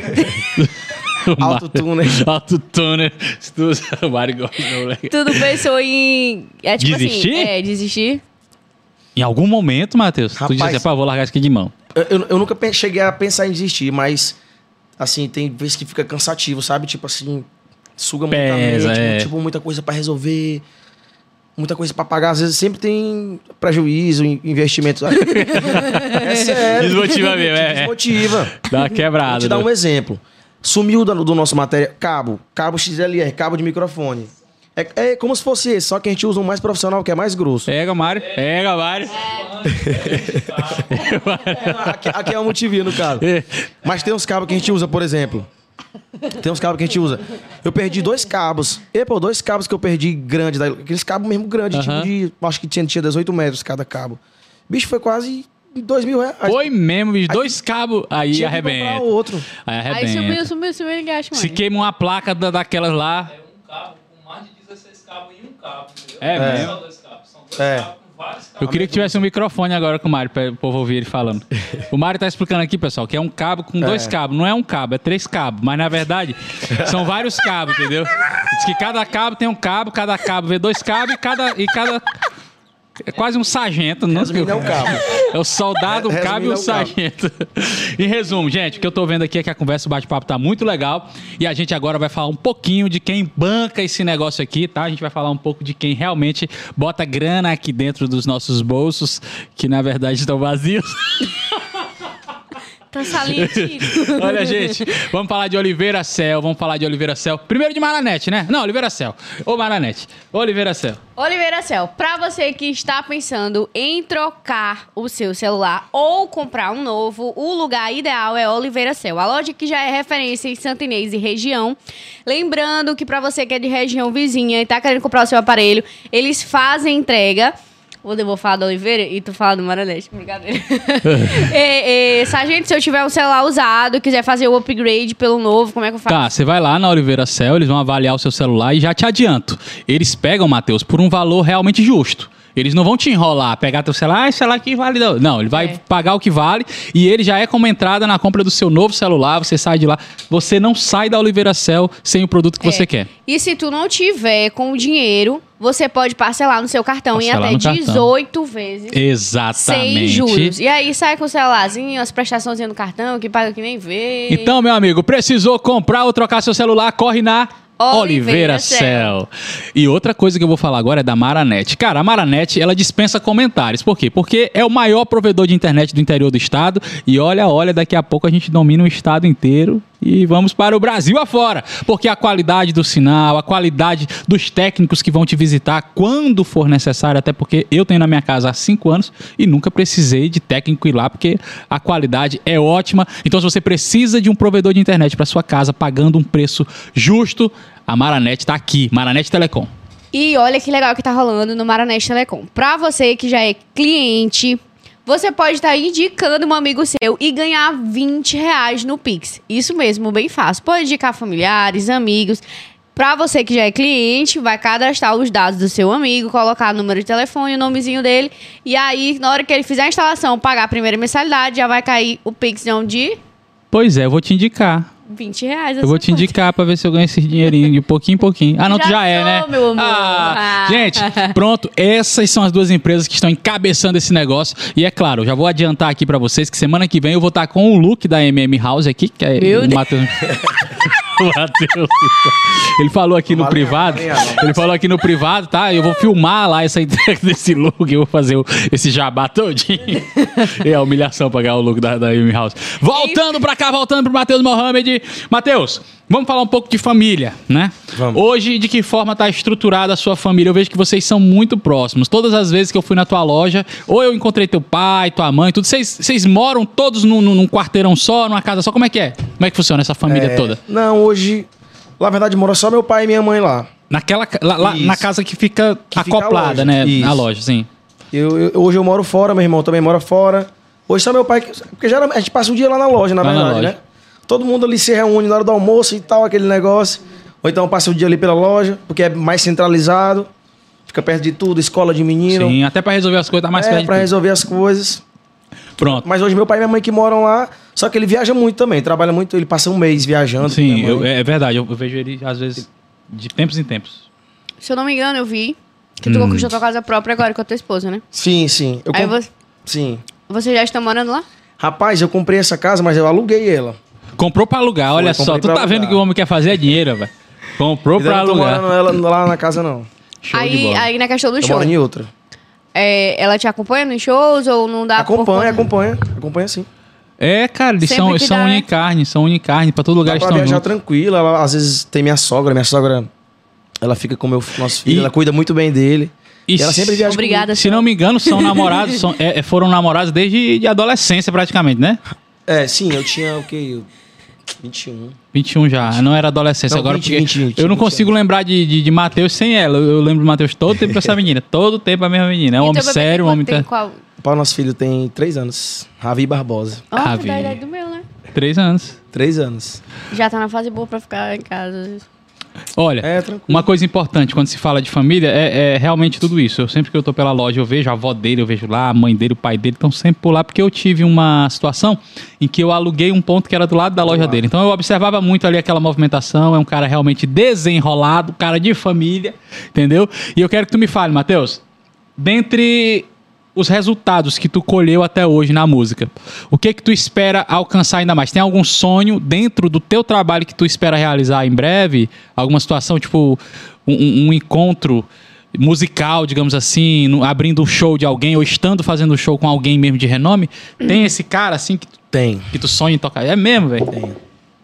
Autotune. Autotune. Se tu usa o Mário gosta, não, né? tudo pensou em... É tipo Desistir? assim... É, desistir. Em algum momento, Matheus, tu Rapaz- disse assim, pá, vou largar isso aqui de mão. Eu, eu- eu nunca pe- cheguei a pensar em desistir, mas, assim, tem vezes que fica cansativo, sabe? Tipo assim, suga muita Pesa, mente, é. tipo, muita coisa pra resolver, muita coisa pra pagar. Às vezes sempre tem prejuízo, in- investimento. É sério. Desmotiva mesmo, é, é. Desmotiva. Dá uma Vou quebrada. te dar né? um exemplo. Sumiu do, do nosso material, cabo, cabo X L R, cabo de microfone. É, é como se fosse esse, só que a gente usa um mais profissional, que é mais grosso. Pega, Mário. Pega, Mário. Aqui, aqui é o multivia, no caso. Mas tem uns cabos que a gente usa, por exemplo. Tem uns cabos que a gente usa. Eu perdi dois cabos. E, pô, dois cabos que eu perdi grande, daí, aqueles cabos mesmo grandes, Aham. tipo de. Acho que tinha, tinha dezoito metros cada cabo. Bicho, foi quase dois mil reais. Foi mesmo, bicho. Dois cabos, aí Tinha que arrebenta. comprar outro. Aí Aí arrebenta. sumiu, sumiu, sumiu e gasta, Se mano. queima uma placa da, daquelas lá. É um cabo com mais de dezesseis cabos em um cabo, entendeu? É Não mesmo? só dois cabos, são dois É. cabos com vários cabos. Eu queria que tivesse um microfone agora com o Mário, para o povo ouvir ele falando. O Mário tá explicando aqui, pessoal, que é um cabo com dois cabos. Não é um cabo, é três cabos. Mas, na verdade, são vários cabos, entendeu? Diz que cada cabo tem um cabo, cada cabo vê dois cabos e cada... E cada... É quase um sargento, não? Resumindo, é um cabo. É o soldado, o Resumindo, cabo e o é um cabo. sargento. Em resumo, gente, o que eu tô vendo aqui é que a conversa, o bate-papo tá muito legal. E a gente agora vai falar um pouquinho de quem banca esse negócio aqui, tá? A gente vai falar um pouco de quem realmente bota grana aqui dentro dos nossos bolsos, que na verdade estão vazios. Tá saliente. Olha, gente, vamos falar de Oliveira Cell, vamos falar de Oliveira Cell. Primeiro de Maranete, né? Não, Oliveira Cell. Ô, Maranete. Oliveira Cell. Oliveira Cell, pra você que está pensando em trocar o seu celular ou comprar um novo, o lugar ideal é Oliveira Cell. A loja que já é referência em Santa Inês e região. Lembrando que pra você que é de região vizinha e tá querendo comprar o seu aparelho, eles fazem entrega. Vou eu vou falar do Oliveira e tu fala do Maranete. Brincadeira. e, e, Sargento, se eu tiver um celular usado, quiser fazer o upgrade pelo novo, como é que eu faço? Tá, você vai lá na Oliveira Cell, eles vão avaliar o seu celular e já te adianto. Eles pegam, Matheus, por um valor realmente justo. Eles não vão te enrolar, pegar teu celular, ah, esse celular aqui vale... Não, não ele vai É. pagar o que vale e ele já é como entrada na compra do seu novo celular, você sai de lá. Você não sai da Oliveira Cell sem o produto que É. você quer. E se tu não tiver com o dinheiro, você pode parcelar no seu cartão Parcelar em no até cartão. dezoito vezes. Exatamente. Sem juros. E aí sai com o celularzinho, as prestaçõezinhas no cartão, que paga que nem vê. Então, meu amigo, precisou comprar ou trocar seu celular, corre na Oliveira Oliveira Cell. E outra coisa que eu vou falar agora é da Maranet. Cara, a Maranet, ela dispensa comentários. Por quê? Porque é o maior provedor de internet do interior do estado. E olha, olha, daqui a pouco a gente domina o estado inteiro e vamos para o Brasil afora. Porque a qualidade do sinal, a qualidade dos técnicos que vão te visitar quando for necessário, até porque eu tenho na minha casa há cinco anos e nunca precisei de técnico ir lá, porque a qualidade é ótima. Então, se você precisa de um provedor de internet para sua casa, pagando um preço justo, a Maranet está aqui, Maranet Telecom. E olha que legal que tá rolando no Maranete Telecom. Pra você que já é cliente, você pode estar indicando um amigo seu e ganhar vinte reais no Pix. Isso mesmo, bem fácil. Pode indicar familiares, amigos. Pra você que já é cliente, vai cadastrar os dados do seu amigo, colocar o número de telefone, o nomezinho dele. E aí, na hora que ele fizer a instalação, pagar a primeira mensalidade, já vai cair o Pix de Pois é, eu vou te indicar. vinte reais. Eu vou te indicar pra ver se eu ganho esse dinheirinho de pouquinho em pouquinho. Ah, não, tu Já já é, sou, né? meu amor. Ah, Ah. gente, pronto. Essas são as duas empresas que estão encabeçando esse negócio. E é claro, já vou adiantar aqui pra vocês que semana que vem eu vou estar com o look da M M House aqui, que é Meu o Deus. Matheus. O Matheus. Ele falou aqui no Vamos privado. alinhar, vamos alinhar. Ele falou aqui no privado, tá? Eu vou filmar lá essa entrega desse look. Eu vou fazer o- esse jabá todinho. É a humilhação pra ganhar o look da, da M M House. Voltando pra cá, voltando pro Matheus Mohamed. Matheus, vamos falar um pouco de família, né? Vamos. Hoje, de que forma tá estruturada a sua família? Eu vejo que vocês são muito próximos. Todas as vezes que eu fui na tua loja, ou eu encontrei teu pai, tua mãe, tudo. Vocês, vocês moram todos num, num- num quarteirão só, numa casa só? Como é que é? Como é que funciona essa família É, toda? Não, hoje, na verdade, mora só meu pai e minha mãe lá. Naquela, ca- lá, lá Isso. na casa que fica Que fica a acoplada, loja. né? Isso. Na loja, sim. Eu, eu- hoje eu moro fora, meu irmão também mora fora. Hoje só meu pai, que- porque geralmente a gente passa o dia lá na loja, na Lá na verdade, loja. né? Todo mundo ali se reúne na hora do almoço e tal, aquele negócio. Ou então passa o dia ali pela loja, porque é mais centralizado. Fica perto de tudo, escola de menino. Sim, até pra resolver as coisas tá mais é, perto de pra tudo. resolver as coisas. Pronto. Mas hoje meu pai e minha mãe que moram lá, só que ele viaja muito também, trabalha muito, ele passa um mês viajando. com Sim, minha eu- mãe. é verdade. Eu, eu vejo ele, às vezes, de tempos em tempos. Se eu não me engano, eu vi que tu Hum. conquistou tua casa própria agora com a tua esposa, né? Sim, sim. Eu Aí comp- você, Sim. você já está morando lá? Rapaz, eu comprei essa casa, mas eu aluguei ela. Comprou pra alugar, olha Foi, só. comprei Tu pra tá vendo alugar. que o homem quer fazer é dinheiro, velho. Comprou Ainda pra não tô alugar. morando ela lá na casa, não. Show de Aí, bola. aí na questão do Eu show, moro em outra. é, ela te acompanha nos shows ou não dá por Acompanha, conta? acompanha. Acompanha sim. É, cara, eles Sempre são, que são dá, né? unicarne, são unicarne. Pra todo lugar Dá eles pra estão viajar juntos. tranquila. Ela, às vezes tem minha sogra. Minha sogra, ela fica com meu nosso filho. E- Ela cuida muito bem dele. E E ela sempre viaja Obrigada, Se não me engano, são namorados, são- é, é, foram namorados desde de adolescência praticamente, né? comigo. É, sim. Eu tinha o quê? vinte e um. vinte e um já, não era adolescência. Não, Agora, vinte, porque vinte, vinte, eu não vinte consigo anos. lembrar de, de, de Matheus sem ela. Eu, eu lembro de Matheus todo tempo com essa menina. Todo tempo a mesma menina. É um E homem teu bebê sério, um tem homem... quanto- tem Tá... qual? O pai do nosso filho tem três anos. Ravi Barbosa. Ó, Ah, tu dá a vi. idade do meu, né? Três anos. Três anos. Já tá na fase boa pra ficar em casa. Olha, É, tranquilo. uma coisa importante quando se fala de família é, é realmente tudo isso. Eu sempre que eu tô pela loja, eu vejo a avó dele, eu vejo lá, a mãe dele, o pai dele, estão sempre por lá, porque eu tive uma situação em que eu aluguei um ponto que era do lado da loja lado. dele. Então eu observava muito ali aquela movimentação, é um cara realmente desenrolado, cara de família, entendeu? E eu quero que tu me fale, Matheus, dentre os resultados que tu colheu até hoje na música, o que que tu espera alcançar ainda mais? Tem algum sonho dentro do teu trabalho que tu espera realizar em breve? Alguma situação, tipo um, um- um encontro musical, digamos assim, no- abrindo um show de alguém ou estando fazendo um show com alguém mesmo de renome? Tem esse cara assim que tu, Tem. que tu sonha em tocar? É mesmo, velho? Tem.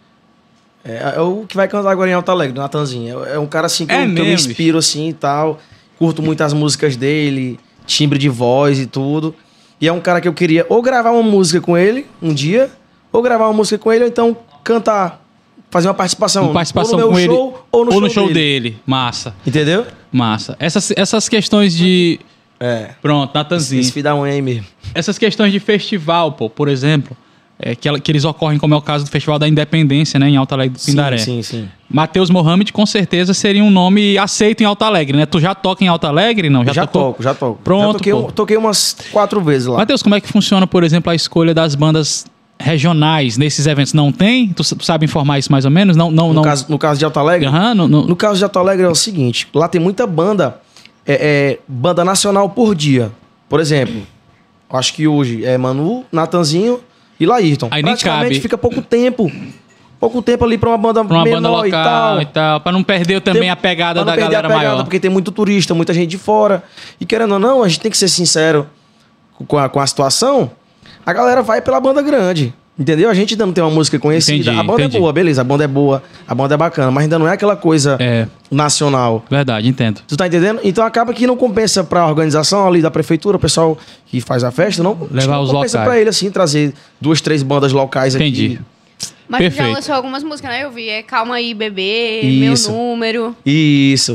É, é o que vai cantar agora em Alto Alegre, Natanzinho. É, é um cara assim que, É eu, que eu me mesmo, inspiro assim e tal. Curto muito as músicas dele, timbre de voz e tudo. E é um cara que eu queria ou gravar uma música com ele um dia, ou gravar uma música com ele, ou então cantar, fazer uma participação. Uma participação ou no meu com ele show, ou no show, dele. dele. Massa, Entendeu? massa. Essas, essas questões de... É. Pronto, Natanzinho. Esse filho da mãe aí mesmo. Essas questões de festival, pô, por exemplo, é, que, ela- que eles ocorrem, como é o caso do Festival da Independência, né, em Alto Alegre do Pindaré. Sim, sim, sim. Matheus Mohamed, com certeza, seria um nome aceito em Alto Alegre, né? Tu já toca em Alto Alegre, não? Já, já tocou? toco, já toco. Pronto, Já toquei, pô. um- toquei umas quatro vezes lá. Matheus, como é que funciona, por exemplo, a escolha das bandas regionais nesses eventos? Não tem? Tu, tu sabe informar isso mais ou menos? Não, não, No, não. caso, no caso de Alto Alegre, Aham, no- no- no caso de Alto Alegre é o seguinte, lá tem muita banda, é, é, banda nacional por dia. Por exemplo, acho que hoje é Manu, Natanzinho e Laírton. Aí nem Praticamente cabe. fica pouco tempo. Pouco tempo ali pra uma banda pra uma menor banda local e tal. e tal, pra não perder também Tem- a pegada pra não da perder a galera pegada, maior. Porque tem muito turista, muita gente de fora. E querendo ou não, a gente tem que ser sincero com a, com a situação. A galera vai pela banda grande. Entendeu? A gente ainda não tem uma música conhecida. Entendi, a banda entendi. é boa, beleza. A banda é boa, a banda é bacana, mas ainda não é aquela coisa É, nacional. verdade, entendo. Tu tá entendendo? Então acaba que não compensa pra organização ali da prefeitura, o pessoal que faz a festa, não, Levar não os compensa locais. pra ele, assim, trazer duas, três bandas locais Entendi. aqui. Mas tu já Perfeito. lançou algumas músicas, né? Eu vi. É Calma Aí, Bebê, Isso. Meu Número. Isso.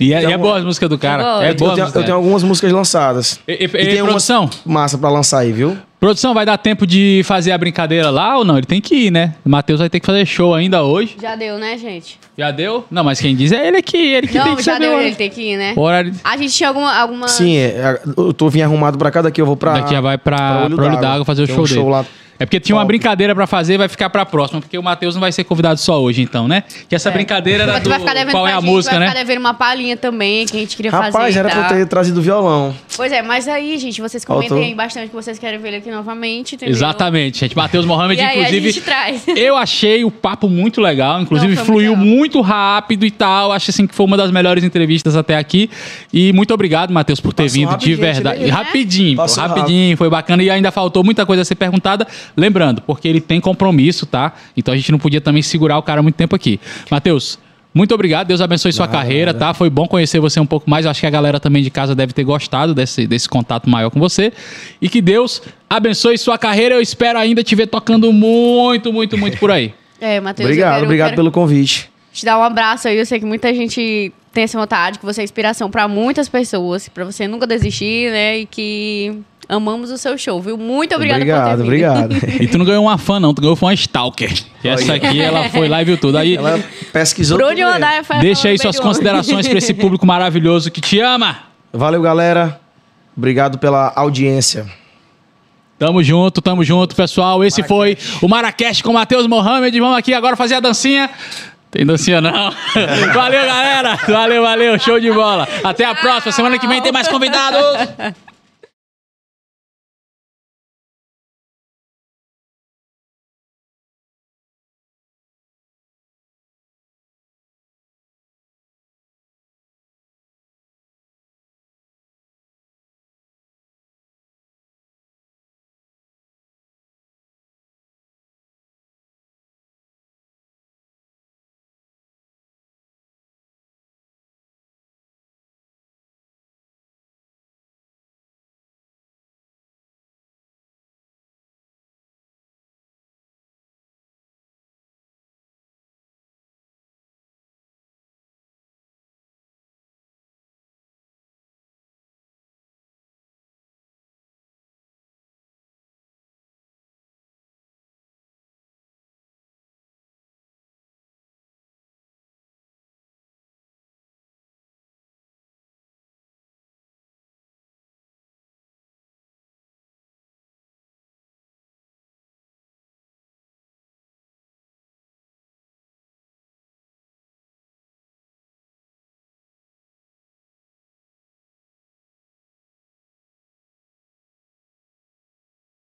E é, Tem e é alguma- boa as músicas do cara. Boa. É Eu boa a tenho, música. eu tenho algumas músicas lançadas. E, e, E e, tem produção? umas massa pra lançar aí, viu? Produção, vai dar tempo de fazer a brincadeira lá ou não? Ele tem que ir, né? O Matheus vai ter que fazer show ainda hoje. Já deu, né, gente? Já deu? Não, mas quem diz é ele que, ele que tem Não, que já saber. deu, o- ele tem que ir, né? o horário. A gente tinha alguma... alguma... Sim, é, eu tô vindo arrumado pra cá, daqui eu vou pra... Daqui já vai pra, pra Olho pra Olho d'Água. d'Água fazer o Tem show um dele. show lá. É porque tinha uma Top. brincadeira pra fazer, vai ficar pra próxima, porque o Matheus não vai ser convidado só hoje, então, né? Que essa É. brincadeira era Mas tu do vai ficar devendo qual é pra a gente, música, vai né? ficar devendo uma palhinha também, que a gente queria fazer Rapaz, e era pra eu tal. ter trazido o violão. Pois é, mas aí, gente, vocês comentem Faltou. aí bastante que vocês querem ver ele aqui novamente, entendeu? Exatamente, gente. Matheus Mohamed, E aí a inclusive. gente traz. Eu achei o papo muito legal, inclusive Não, foi fluiu muito legal. muito rápido e tal. Acho assim que foi uma das melhores entrevistas até aqui. E muito obrigado, Matheus, por ter Passou vindo de rapidinho, verdade. tirei, E né? rapidinho, pô, Passou rapidinho, foi bacana e ainda faltou muita coisa a ser perguntada. Lembrando, porque ele tem compromisso, tá? Então a gente não podia também segurar o cara muito tempo aqui. Matheus, muito obrigado, Deus abençoe sua Nada, carreira, nada. tá? Foi bom conhecer você um pouco mais. Eu acho que a galera também de casa deve ter gostado desse, desse contato maior com você. E que Deus abençoe sua carreira. Eu espero ainda te ver tocando muito, muito, muito por aí. É, Matheus, Obrigado, eu quero, obrigado quero pelo convite. te dar um abraço aí. Eu sei que muita gente tem essa vontade, que você é inspiração pra muitas pessoas, pra você nunca desistir, né? E que amamos o seu show, viu? Muito obrigada por ter Obrigado, vindo. obrigado. E tu não ganhou uma fã, não. Tu ganhou foi uma stalker. E essa aqui, ela foi lá e viu tudo. Aí, Ela pesquisou Por tudo onde eu mesmo. andar, eu falo deixa aí no meio suas do considerações pra esse público maravilhoso que te ama. Valeu, galera. Obrigado pela audiência. Tamo junto, tamo junto, pessoal. Esse foi o Marrakech com o Matheus Mohamed. Vamos aqui agora fazer a dancinha. Tem dancinha não. Valeu, galera. Valeu, valeu. Show de bola. Até a próxima. Semana que vem tem mais convidados.